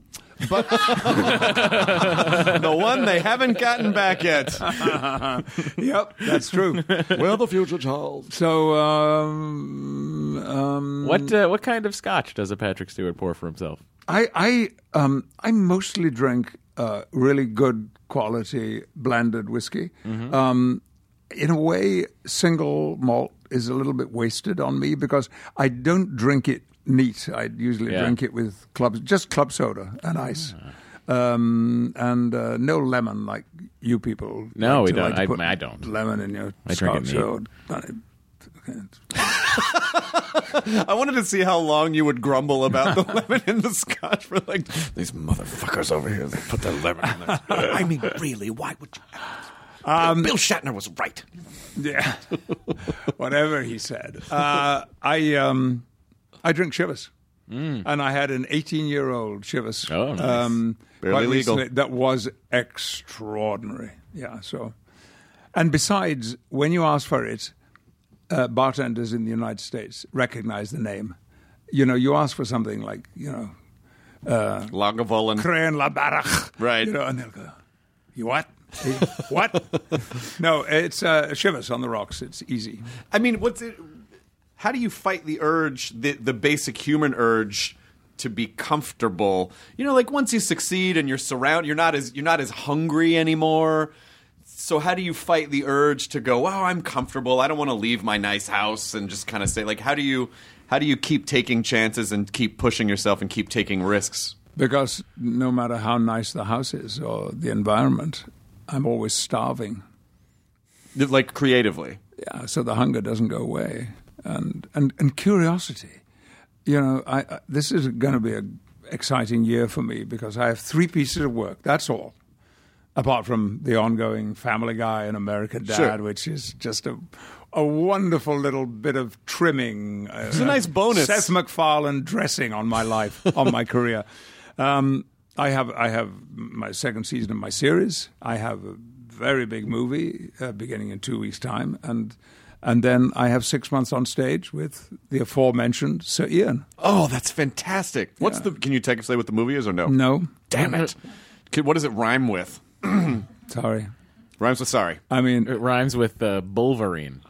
The one they haven't gotten back yet. Yep, that's true. Well, the future child. So, um, um, What uh, what kind of scotch does a Patrick Stewart pour for himself? I I um I mostly drink uh, really good quality blended whiskey. Mm-hmm. Um, in a way, single malt is a little bit wasted on me because I don't drink it neat. I usually Yeah. drink it with club, just club soda and ice. Um, and uh, no lemon like you people. No, like we to- don't. like to I- put I don't. Lemon in your I drink it scotch. neat. So, I wanted to see how long you would grumble about the lemon in the scotch for like these motherfuckers over here. They put their lemon in there. I mean, really? Why would you? Um, Bill Shatner was right. yeah, whatever he said. Uh, I um, I drink Chivas. Mm. And I had an eighteen-year-old Chivas. Oh, nice. um, Barely quite legal. recently that was extraordinary. Yeah. So, and besides, when you ask for it, uh, bartenders in the United States recognize the name. You know, you ask for something like, you know, Lagavulin. Crane La Barach. Right. You know, and they'll go, you what? Eh, what? No, it's uh, Chivas on the rocks. It's easy. I mean, what's it? How do you fight the urge, the the basic human urge, to be comfortable? You know, like once you succeed and you're surrounded, you're not as you're not as hungry anymore. So how do you fight the urge to go, "Wow, I'm comfortable. I don't want to leave my nice house," and just kind of say, like, how do you how do you keep taking chances and keep pushing yourself and keep taking risks? Because no matter how nice the house is or the environment, I'm always starving. Like creatively. Yeah, so the hunger doesn't go away. And and, and curiosity. You know, I, I, this is going to be an exciting year for me because I have three pieces of work. That's all. Apart from the ongoing Family Guy and American Dad, Sure. which is just a a wonderful little bit of trimming. It's a nice bonus. Seth MacFarlane dressing on my life, on my career. Um, I have I have my second season of my series. I have a very big movie uh, beginning in two weeks' time, and and then I have six months on stage with the aforementioned Sir Ian. Oh, that's fantastic. What's Yeah. the? Can you take us say what the movie is or no? No, Damn it. Kid, what does it rhyme with? sorry. Rhymes with sorry. I mean, It rhymes with uh, Bulverine.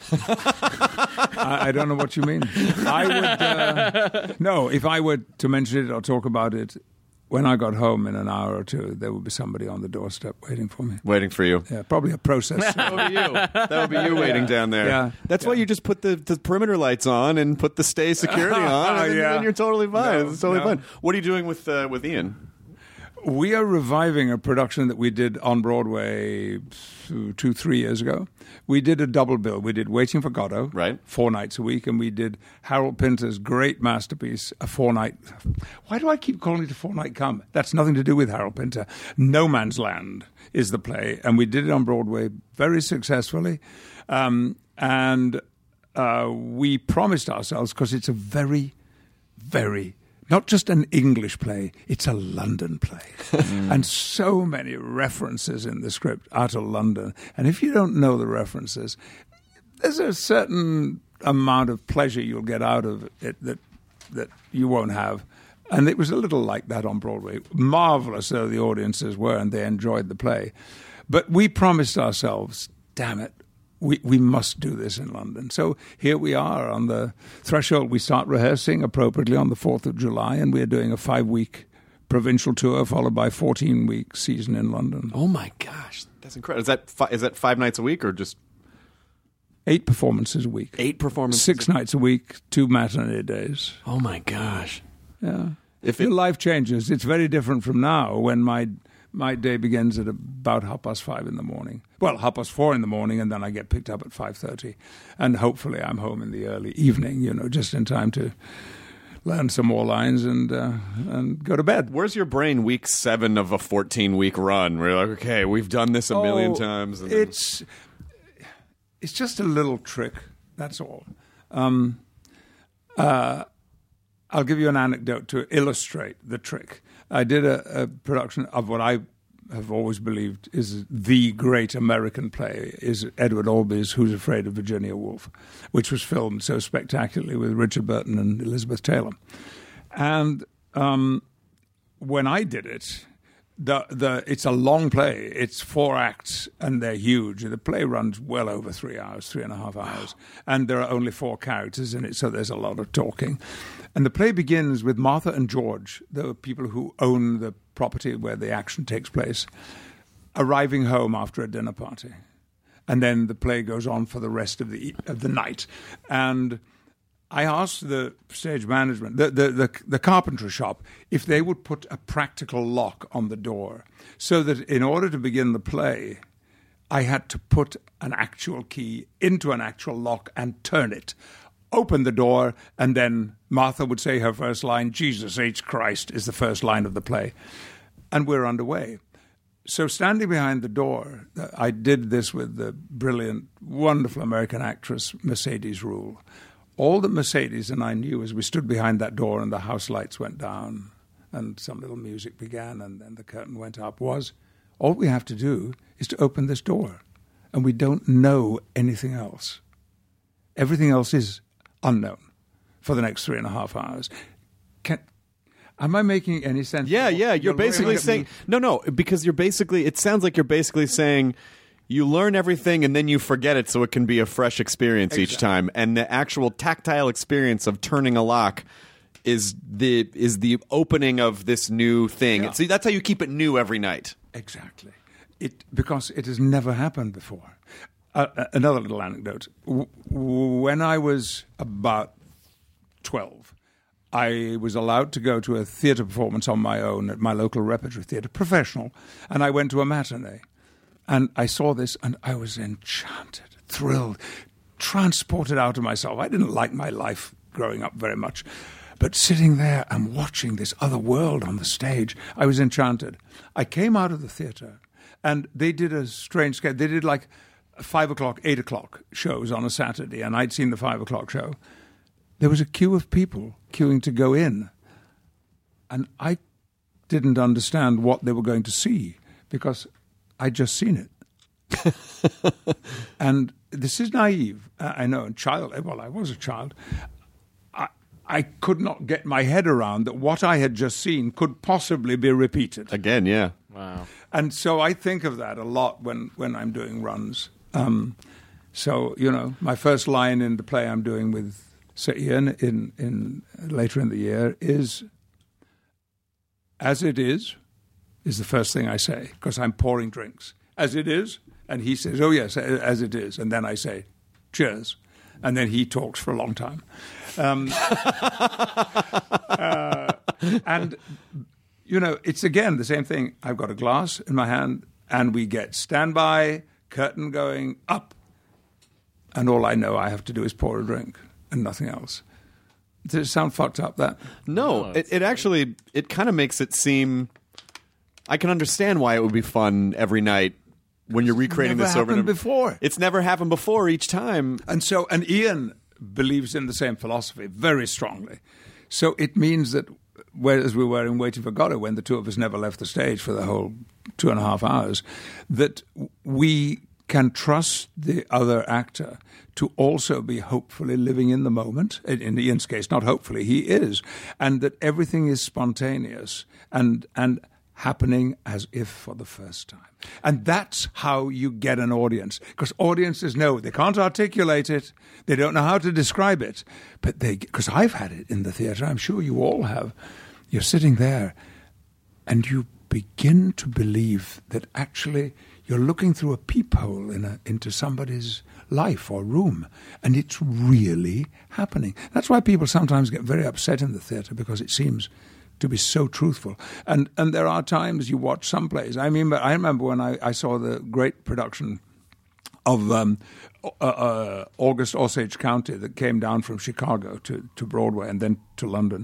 I, I don't know what you mean. I would uh, no. If I were to mention it or talk about it, when I got home in an hour or two, there would be somebody on the doorstep waiting for me. Waiting for you. Yeah, probably a process. That would be you. That would be you waiting down there. Yeah. That's why you just put the, the perimeter lights on and put the stay security on, and then, Yeah. then you're totally fine. No, it's totally no. fine. What are you doing with uh, with Ian? We are reviving a production that we did on Broadway two, two, three years ago. We did a double bill. We did Waiting for Godot, Right. four nights a week, and we did Harold Pinter's great masterpiece, a four-night. Why do I keep calling it a four-night come? That's nothing to do with Harold Pinter. No Man's Land is the play, and we did it on Broadway very successfully. Um, and uh, we promised ourselves, because it's a very, very not just an English play, it's a London play. And so many references in the script are to London. And if you don't know the references, there's a certain amount of pleasure you'll get out of it that that you won't have. And it was a little like that on Broadway. Marvelous though the audiences were, and they enjoyed the play. But we promised ourselves, damn it, We we must do this in London. So here we are on the threshold. We start rehearsing appropriately on the fourth of July, and we're doing a five-week provincial tour followed by a fourteen-week season in London. Oh my gosh, that's incredible. Is that fi- is that five nights a week or just Eight performances a week. eight performances? Six nights a week, two matinee days. Oh my gosh. Yeah. If Your it, life changes. It's very different from now when my my day begins at about half past five in the morning. Well, half past four in the morning, and then I get picked up at five thirty. And hopefully I'm home in the early evening, you know, just in time to learn some more lines and uh, and go to bed. where's your brain week seven of a fourteen week run? Where you're like, okay, we've done this a million Oh, times. And then- It's it's just a little trick. That's all. Um, uh, I'll give you an anecdote to illustrate the trick. I did a, a production of what I have always believed is the great American play, is Edward Albee's Who's Afraid of Virginia Woolf, which was filmed so spectacularly with Richard Burton and Elizabeth Taylor. And um, when I did it, the the it's a long play. It's four acts, and they're huge. The play runs well over three hours, three and a half hours, and there are only four characters in it, so there's a lot of talking. And the play begins with Martha and George, the people who own the property where the action takes place, arriving home after a dinner party, and then the play goes on for the rest of the of the night. And I asked the stage management, the, the, the, the carpentry shop, if they would put a practical lock on the door so that in order to begin the play, I had to put an actual key into an actual lock and turn it, open the door, and then Martha would say her first line, Jesus H. Christ, is the first line of the play. And we're underway. So standing behind the door, I did this with the brilliant, wonderful American actress Mercedes Ruehl. All that Mercedes and I knew as we stood behind that door and the house lights went down and some little music began and then the curtain went up was, all we have to do is to open this door. And we don't know anything else. Everything else is unknown for the next three and a half hours. Can, am I making any sense? Yeah, yeah. You're, you're basically saying... No, no, because you're basically... It sounds like you're basically saying... You learn everything and then you forget it so it can be a fresh experience exactly. each time. And the actual tactile experience of turning a lock is the is the opening of this new thing. Yeah. So that's how you keep it new every night. Exactly. It because it has never happened before. Uh, another little anecdote. W- when I was about twelve, I was allowed to go to a theatre performance on my own at my local repertory theatre, professional, and I went to a matinee. And I saw this, and I was enchanted, thrilled, transported out of myself. I didn't like my life growing up very much. But sitting there and watching this other world on the stage, I was enchanted. I came out of the theatre, and they did a strange sketch. They did like five o'clock, eight o'clock shows on a Saturday, and I'd seen the five o'clock show. There was a queue of people queuing to go in. And I didn't understand what they were going to see, because I'd just seen it. And this is naive, I know, and child, well, I was a child. I, I could not get my head around that what I had just seen could possibly be repeated. Again, yeah. Wow. And so I think of that a lot when, when I'm doing runs. Um, so, you know, my first line in the play I'm doing with Sir Ian in, in, later in the year is, as it is, is the first thing I say, because I'm pouring drinks. As it is, and he says, oh yes, as it is. And then I say, cheers. And then he talks for a long time. Um, uh, and, you know, it's again the same thing. I've got a glass in my hand, and we get standby, curtain going up. And all I know I have to do is pour a drink and nothing else. Does it sound fucked up, that? No, No, it, it actually, it kind of makes it seem... I can understand why it would be fun every night when you're recreating never this over happened before. It's never happened before each time. And so, and Ian believes in the same philosophy very strongly. So it means that, whereas we were in Waiting for Godot, when the two of us never left the stage for the whole two and a half hours, that we can trust the other actor to also be hopefully living in the moment. In, in Ian's case, not hopefully, he is. And that everything is spontaneous and and happening as if for the first time. And that's how you get an audience. Because audiences know they can't articulate it. They don't know how to describe it. But they, because I've had it in the theatre, I'm sure you all have. You're sitting there and you begin to believe that actually you're looking through a peephole in a, into somebody's life or room. And it's really happening. That's why people sometimes get very upset in the theatre, because it seems to be so truthful. And and there are times you watch some plays. I mean, I remember when I, I saw the great production of um, uh, uh, August Osage County that came down from Chicago to, to Broadway and then to London.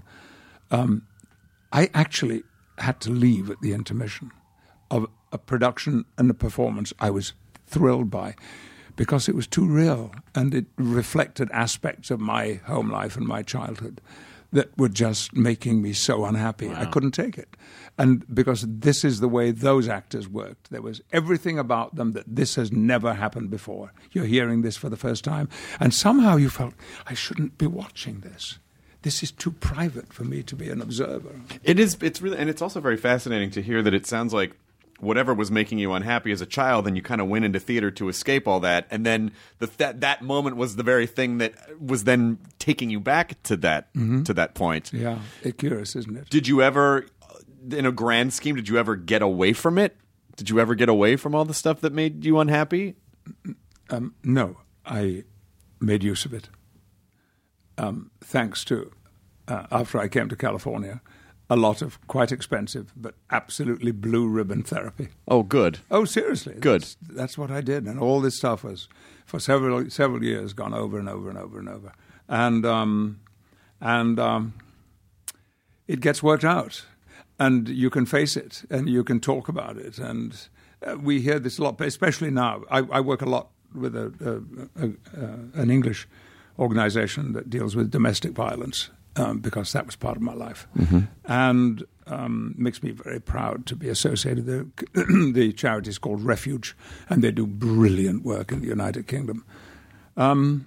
Um, I actually had to leave at the intermission of a production and a performance I was thrilled by, because it was too real and it reflected aspects of my home life and my childhood that were just making me so unhappy. Wow. I couldn't take it. And because this is the way those actors worked. There was everything about them that this has never happened before. You're hearing this for the first time. And somehow you felt, I shouldn't be watching this. This is too private for me to be an observer. It is. It's really, and it's also very fascinating to hear that it sounds like whatever was making you unhappy as a child, then you kind of went into theater to escape all that, and then the, that that moment was the very thing that was then taking you back to that mm-hmm. to that point. Yeah, it's curious, isn't it? Did you ever, in a grand scheme, did you ever get away from it? Did you ever get away from all the stuff that made you unhappy? Um, no, I made use of it. um, thanks to, uh, after I came to California, a lot of quite expensive but absolutely blue ribbon therapy. Oh, good. Oh, seriously. Good. That's, that's what I did. And all this stuff was, for several several years, gone over and over and over and over. And, um, and um, it gets worked out. And you can face it, and you can talk about it. And uh, we hear this a lot, especially now. I, I work a lot with a, a, a, a, an English organization that deals with domestic violence, um, because that was part of my life. Mm-hmm. And um, makes me very proud to be associated with the, the charity is called Refuge, and they do brilliant work in the United Kingdom. Um,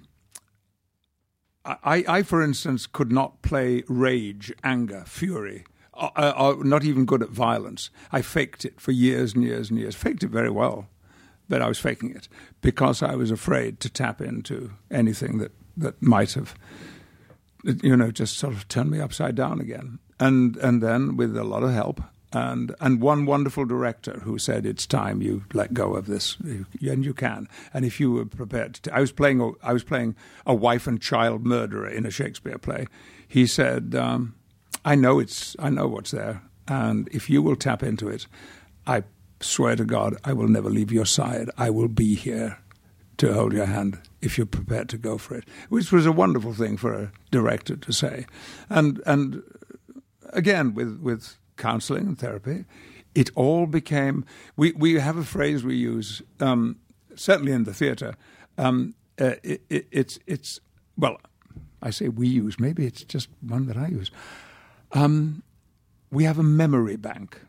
I, I, for instance, could not play rage, anger, fury, Uh, uh, not even good at violence. I faked it for years and years and years. Faked it very well, but I was faking it because I was afraid to tap into anything that, that might have, you know, just sort of turned me upside down again. And and then with a lot of help and and one wonderful director who said, it's time you let go of this, and you can. And if you were prepared to, I was playing a, I was playing a wife and child murderer in a Shakespeare play. He said, Um, I know it's. I know what's there, and if you will tap into it, I swear to God, I will never leave your side. I will be here to hold your hand if you're prepared to go for it. Which was a wonderful thing for a director to say, and and again with with counselling and therapy, it all became. We we have a phrase we use, um, certainly in the theatre. Um, uh, it, it, it's it's well, I say we use. Maybe it's just one that I use. Um, we have a memory bank,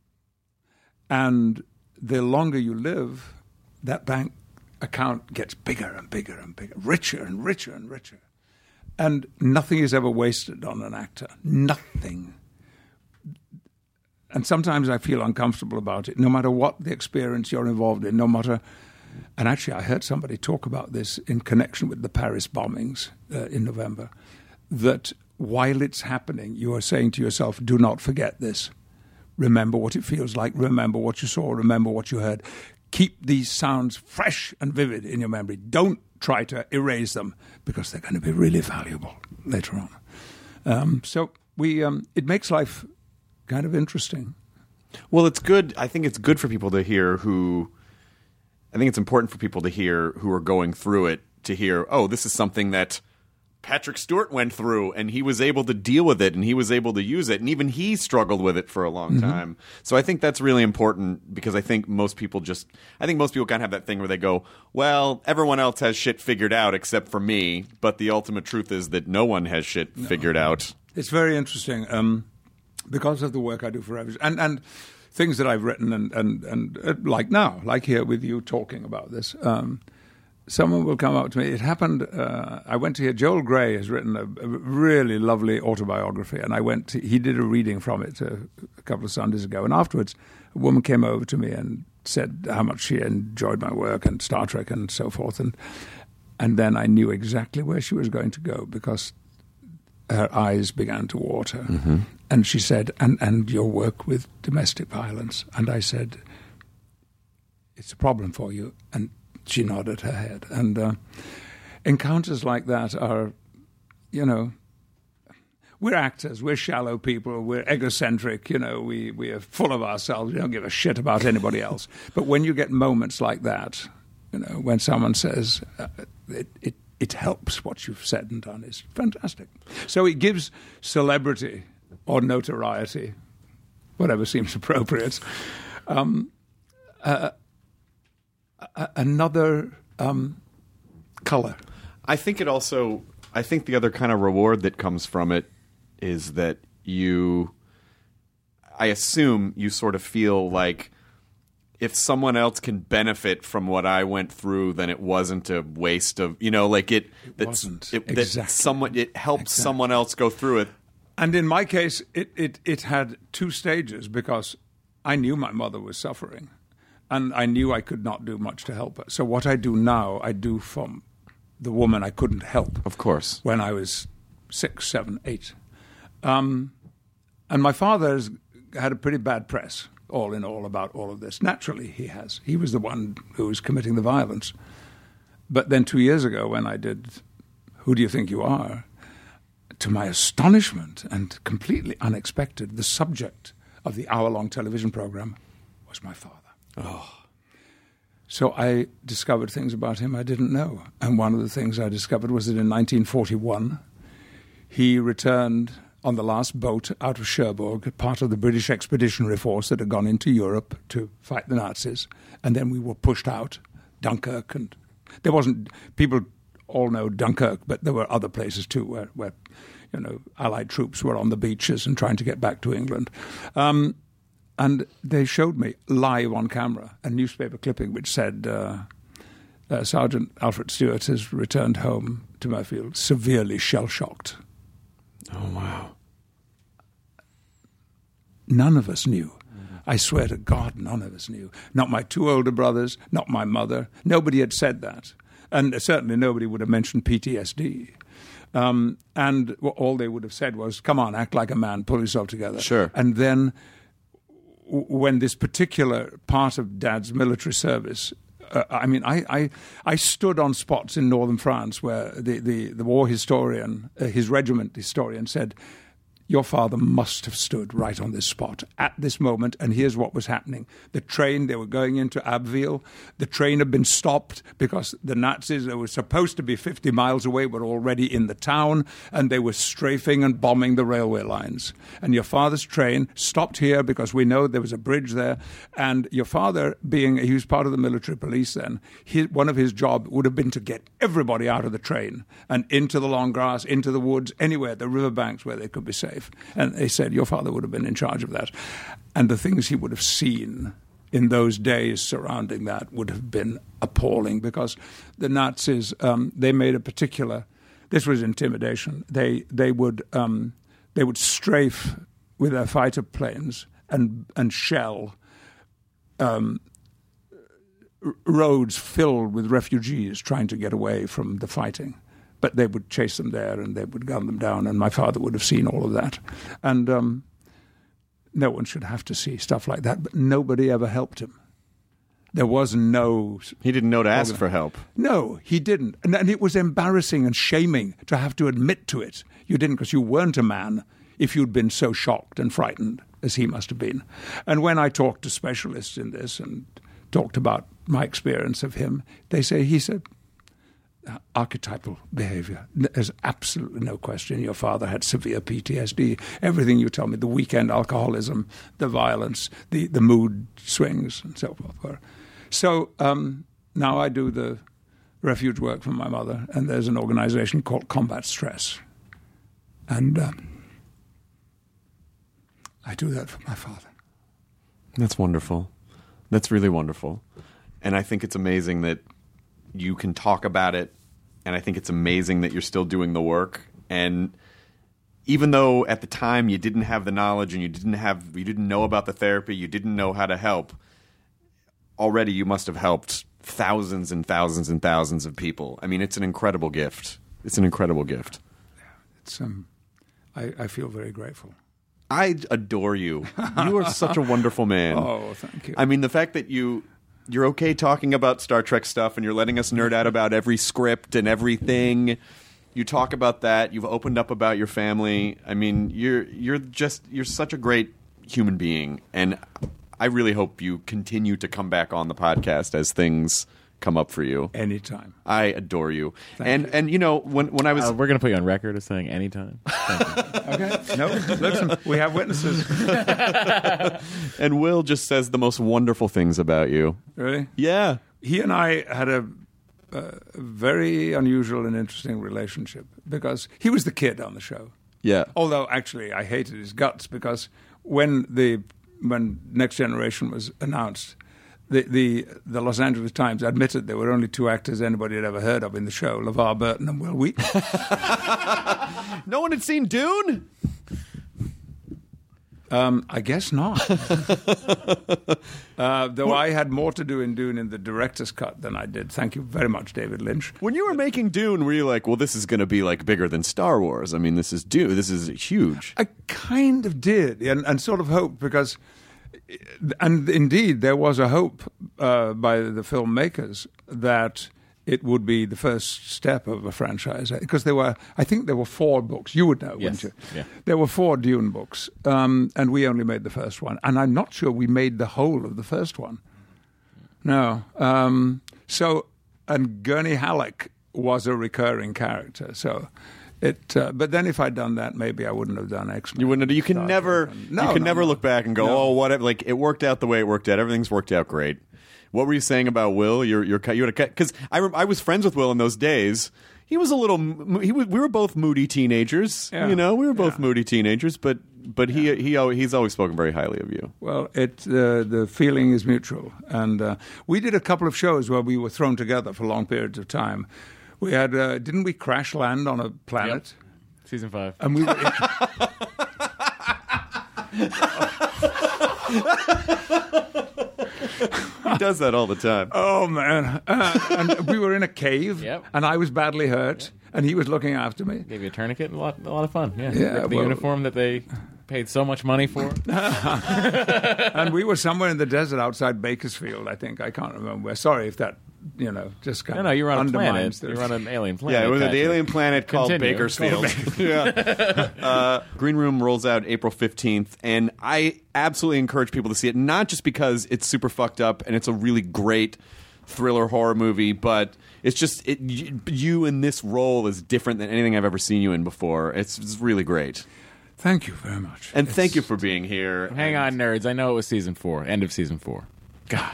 and the longer you live, that bank account gets bigger and bigger and bigger, richer and richer and richer. And nothing is ever wasted on an actor. Nothing. And sometimes I feel uncomfortable about it, no matter what the experience you're involved in, no matter... And actually, I heard somebody talk about this in connection with the Paris bombings uh, in November, that while it's happening, you are saying to yourself, do not forget this. Remember what it feels like. Remember what you saw. Remember what you heard. Keep these sounds fresh and vivid in your memory. Don't try to erase them, because they're going to be really valuable later on. Um, so we, um, it makes life kind of interesting. Well, it's good. I think it's good for people to hear who... I think it's important for people to hear who are going through it, to hear, oh, this is something that Patrick Stewart went through, and he was able to deal with it, and he was able to use it, and even he struggled with it for a long mm-hmm. time. So I think that's really important, because I think most people just, I think most people kind of have that thing where they go, well, everyone else has shit figured out except for me, but the ultimate truth is that no one has shit no. figured out. It's very interesting, um, because of the work I do for Refuge, and and things that I've written, and and and uh, like now, like here with you talking about this. Um, Someone will come up to me. It happened, uh, I went to hear, Joel Grey has written a, a really lovely autobiography, and I went to, he did a reading from it a, a couple of Sundays ago, and afterwards a woman came over to me and said how much she enjoyed my work and Star Trek and so forth, and and then I knew exactly where she was going to go, because her eyes began to water. Mm-hmm. And she said, and, and your work with domestic violence. And I said, it's a problem for you. And she nodded her head. And uh, encounters like that are, you know, we're actors, we're shallow people, we're egocentric, you know, we, we are full of ourselves, we don't give a shit about anybody else. But when you get moments like that, you know, when someone says, uh, it, it, it helps what you've said and done, is fantastic. So it gives celebrity or notoriety, whatever seems appropriate, um, uh, another um, color. I think it also, I think the other kind of reward that comes from it is that you, I assume you sort of feel like if someone else can benefit from what I went through, then it wasn't a waste of, you know, like it, it wasn't. It, exactly. that someone, it helped exactly. someone else go through it. And in my case, it, it, it had two stages, because I knew my mother was suffering. And I knew I could not do much to help her. So what I do now, I do from the woman I couldn't help. Of course. When I was six, seven, eight. Um, and my father's had a pretty bad press, all in all, about all of this. Naturally, he has. He was the one who was committing the violence. But then two years ago, when I did Who Do You Think You Are?, to my astonishment and completely unexpected, the subject of the hour-long television program was my father. Oh. So I discovered things about him I didn't know. And one of the things I discovered was that in nineteen forty-one, he returned on the last boat out of Cherbourg, part of the British Expeditionary Force that had gone into Europe to fight the Nazis. And then we were pushed out, Dunkirk. And there wasn't, people all know Dunkirk, but there were other places too where, where you know, Allied troops were on the beaches and trying to get back to England. Um, and they showed me live on camera a newspaper clipping which said, uh, uh, Sergeant Alfred Stewart has returned home to Murfield severely shell-shocked. Oh, wow. None of us knew. I swear to God, none of us knew. Not my two older brothers, not my mother. Nobody had said that. And certainly nobody would have mentioned P T S D. Um, and all they would have said was, come on, act like a man, pull yourself together. Sure. And then w- when this particular part of Dad's military service, uh, I mean, I, I I stood on spots in northern France where the, the, the war historian, uh, his regiment historian said, your father must have stood right on this spot at this moment, and here's what was happening. The train, they were going into Abbeville. The train had been stopped because the Nazis, that were supposed to be fifty miles away, were already in the town, and they were strafing and bombing the railway lines. And your father's train stopped here because we know there was a bridge there, and your father, being, he was part of the military police then, his, one of his job would have been to get everybody out of the train and into the long grass, into the woods, anywhere, the riverbanks where they could be safe. And they said, your father would have been in charge of that. And the things he would have seen in those days surrounding that would have been appalling because the Nazis, um, they made a particular, this was intimidation. They they would um, they would strafe with their fighter planes and, and shell um, roads filled with refugees trying to get away from the fighting. But they would chase them there and they would gun them down, and my father would have seen all of that. And um, no one should have to see stuff like that, but nobody ever helped him. There was no... He didn't know to ask for help. No, he didn't. And, and it was embarrassing and shaming to have to admit to it. You didn't because you weren't a man if you'd been so shocked and frightened as he must have been. And when I talked to specialists in this and talked about my experience of him, they say, he said... archetypal behavior. There's absolutely no question. Your father had severe P T S D. Everything you tell me, the weekend alcoholism, the violence, the, the mood swings, and so forth. So um, now I do the refuge work for my mother, and there's an organization called Combat Stress. And uh, I do that for my father. That's wonderful. That's really wonderful. And I think it's amazing that you can talk about it, and I think it's amazing that you're still doing the work. And even though at the time you didn't have the knowledge and you didn't have you didn't know about the therapy, you didn't know how to help, already you must have helped thousands and thousands and thousands of people. I mean, it's an incredible gift. It's an incredible gift. It's um, I, I feel very grateful. I adore you. You are such a wonderful man. Oh, thank you. I mean, the fact that you... You're okay talking about Star Trek stuff, and you're letting us nerd out about every script and everything. You talk about that. You've opened up about your family. I mean, you're you're just you're such a great human being, and I really hope you continue to come back on the podcast as things come up for you. Anytime. I adore you. Thank and you. and you know when when I was Uh, we're going to put you on record as saying anytime. Okay. No, listen, we have witnesses. and Will just says the most wonderful things about you. Really? Yeah. He and I had a, a very unusual and interesting relationship because he was the kid on the show. Yeah. Although, actually, I hated his guts because when the when Next Generation was announced, the the, the Los Angeles Times admitted there were only two actors anybody had ever heard of in the show, LeVar Burton and Will Wheaton. No one had seen Dune? Um, I guess not. uh, though I had more to do in Dune in the director's cut than I did. Thank you very much, David Lynch. When you were making Dune, were you like, well, this is going to be like bigger than Star Wars? I mean, this is Dune. This is huge. I kind of did, and, and sort of hoped because, and indeed, there was a hope uh, by the filmmakers that it would be the first step of a franchise. Because there were, I think there were four books. You would know, Yes. wouldn't you? Yeah. There were four Dune books, um, and we only made the first one. And I'm not sure we made the whole of the first one. No. Um, so, and Gurney Halleck was a recurring character. So, it. Uh, but then if I'd done that, maybe I wouldn't have done X-Men. You wouldn't. You can Star never. Trek and- you No, can no, never no. look back and go, No. "Oh, what?" Like it worked out the way it worked out. Everything's worked out great. What were you saying about Will? You're you're you had a because I rem- I was friends with Will in those days. He was a little. mo- He was, we were both moody teenagers. Yeah. You know, we were both Yeah. moody teenagers. But but he he al- he's always spoken very highly of you. Well, it uh, the feeling is mutual, and uh, we did a couple of shows where we were thrown together for long periods of time. We had, uh, didn't we crash land on a planet? Season five. And we were. He does that all the time. Oh man! Uh, and we were in a cave, Yep. and I was badly hurt, and he was looking after me. Gave you a tourniquet. A lot, a lot of fun. Yeah. Yeah, Ripped the well- uniform that they paid so much money for. And we were somewhere in the desert outside Bakersfield, I think. I can't remember where. Sorry if that, you know, just kind No, of no, you're on a undermines planet. the- You're on an alien planet. Yeah, it was the Patrick. alien planet called Continue. Bakersfield. yeah. Uh, Green Room rolls out April fifteenth, and I absolutely encourage people to see it, not just because it's super fucked up and it's a really great thriller horror movie, but it's just it, you, you in this role is different than anything I've ever seen you in before. It's, it's really great. Thank you very much. And thank It's- you for being here. Hang on, And- nerds. I know it was season four. End of season four. God.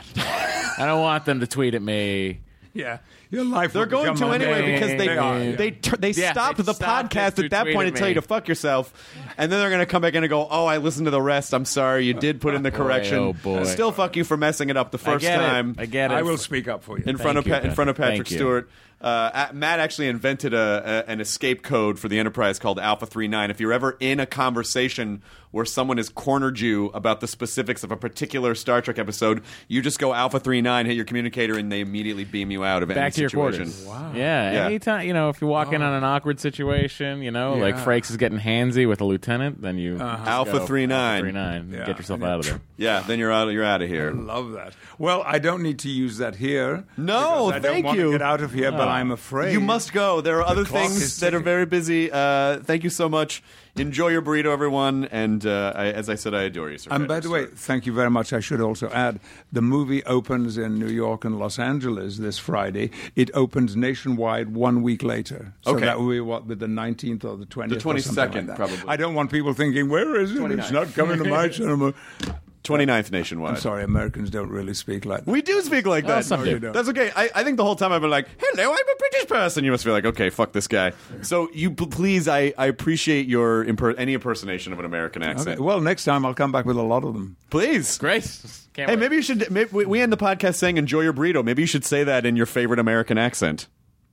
I don't want them to tweet at me. Yeah, your life. They're will going become to anyway unbearable. because they They are, yeah. they tur- they Yeah, stopped they the stopped podcast it at that to point tweet and at tell you me. to fuck yourself, and then they're going to come back in and go, "Oh, I listened to the rest. I'm sorry, you did put in the Boy, correction. oh, boy. Still, fuck you for messing it up the I first get time." it. I get it. I will speak up for you. in front of Thank Pa- you, in front of Patrick. Patrick Thank you. Stewart. Uh, a- Matt actually invented a, a an escape code for the Enterprise called Alpha thirty-nine. If you're ever in a conversation where someone has cornered you about the specifics of a particular Star Trek episode, you just go Alpha thirty-nine, hit your communicator, and they immediately beam you out of any Back to your situation. quarters. Wow. Yeah, Yeah. anytime, you know, if you walk in on an awkward situation, you know, like Yeah. Frakes is getting handsy with a lieutenant, then you just Alpha go, thirty-nine. Alpha thirty-nine. Yeah. Get yourself Yeah. out of there. Yeah, then you're out. You're out of here. Love that. Well, I don't need to use that here. No, because I thank don't want you. to get out of here, but I'm afraid You must go. There are other clock things is that are ticking. very busy. Uh, thank you so much. Enjoy your burrito, everyone. And uh, I, as I said, I adore you, sir. And by the way, thank you very much. I should also add, the movie opens in New York and Los Angeles this Friday. It opens nationwide one week later. So Okay. that will be what, with the nineteenth or the twentieth? The or something twenty-second, like that. probably. I don't want people thinking, where is it? It's twenty-ninth. not coming to my cinema. twenty-ninth nationwide. I'm sorry, Americans don't really speak like that. We do speak like that. some do. That's okay. I, I think the whole time I've been like, hello, I'm a British person. You must be like, okay, fuck this guy. So you p- please, I, I appreciate your imper- any impersonation of an American accent. Okay, well, next time I'll come back with a lot of them. Please. Great. Can't Hey, wait. maybe you should. Maybe we- we end the podcast saying "Enjoy your burrito." Maybe you should say that in your favorite American accent.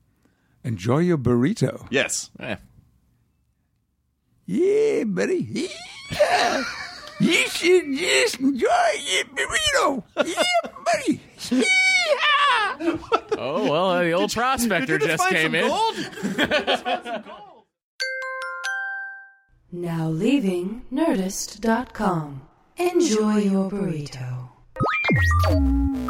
Enjoy your burrito. Yes. Eh. Yeah, buddy. Yeah. You should just enjoy your burrito. Yeah, buddy. Yeah. Oh, well, the old prospector Did you just find came some in. gold? Now leaving Nerdist dot com. Enjoy your burrito.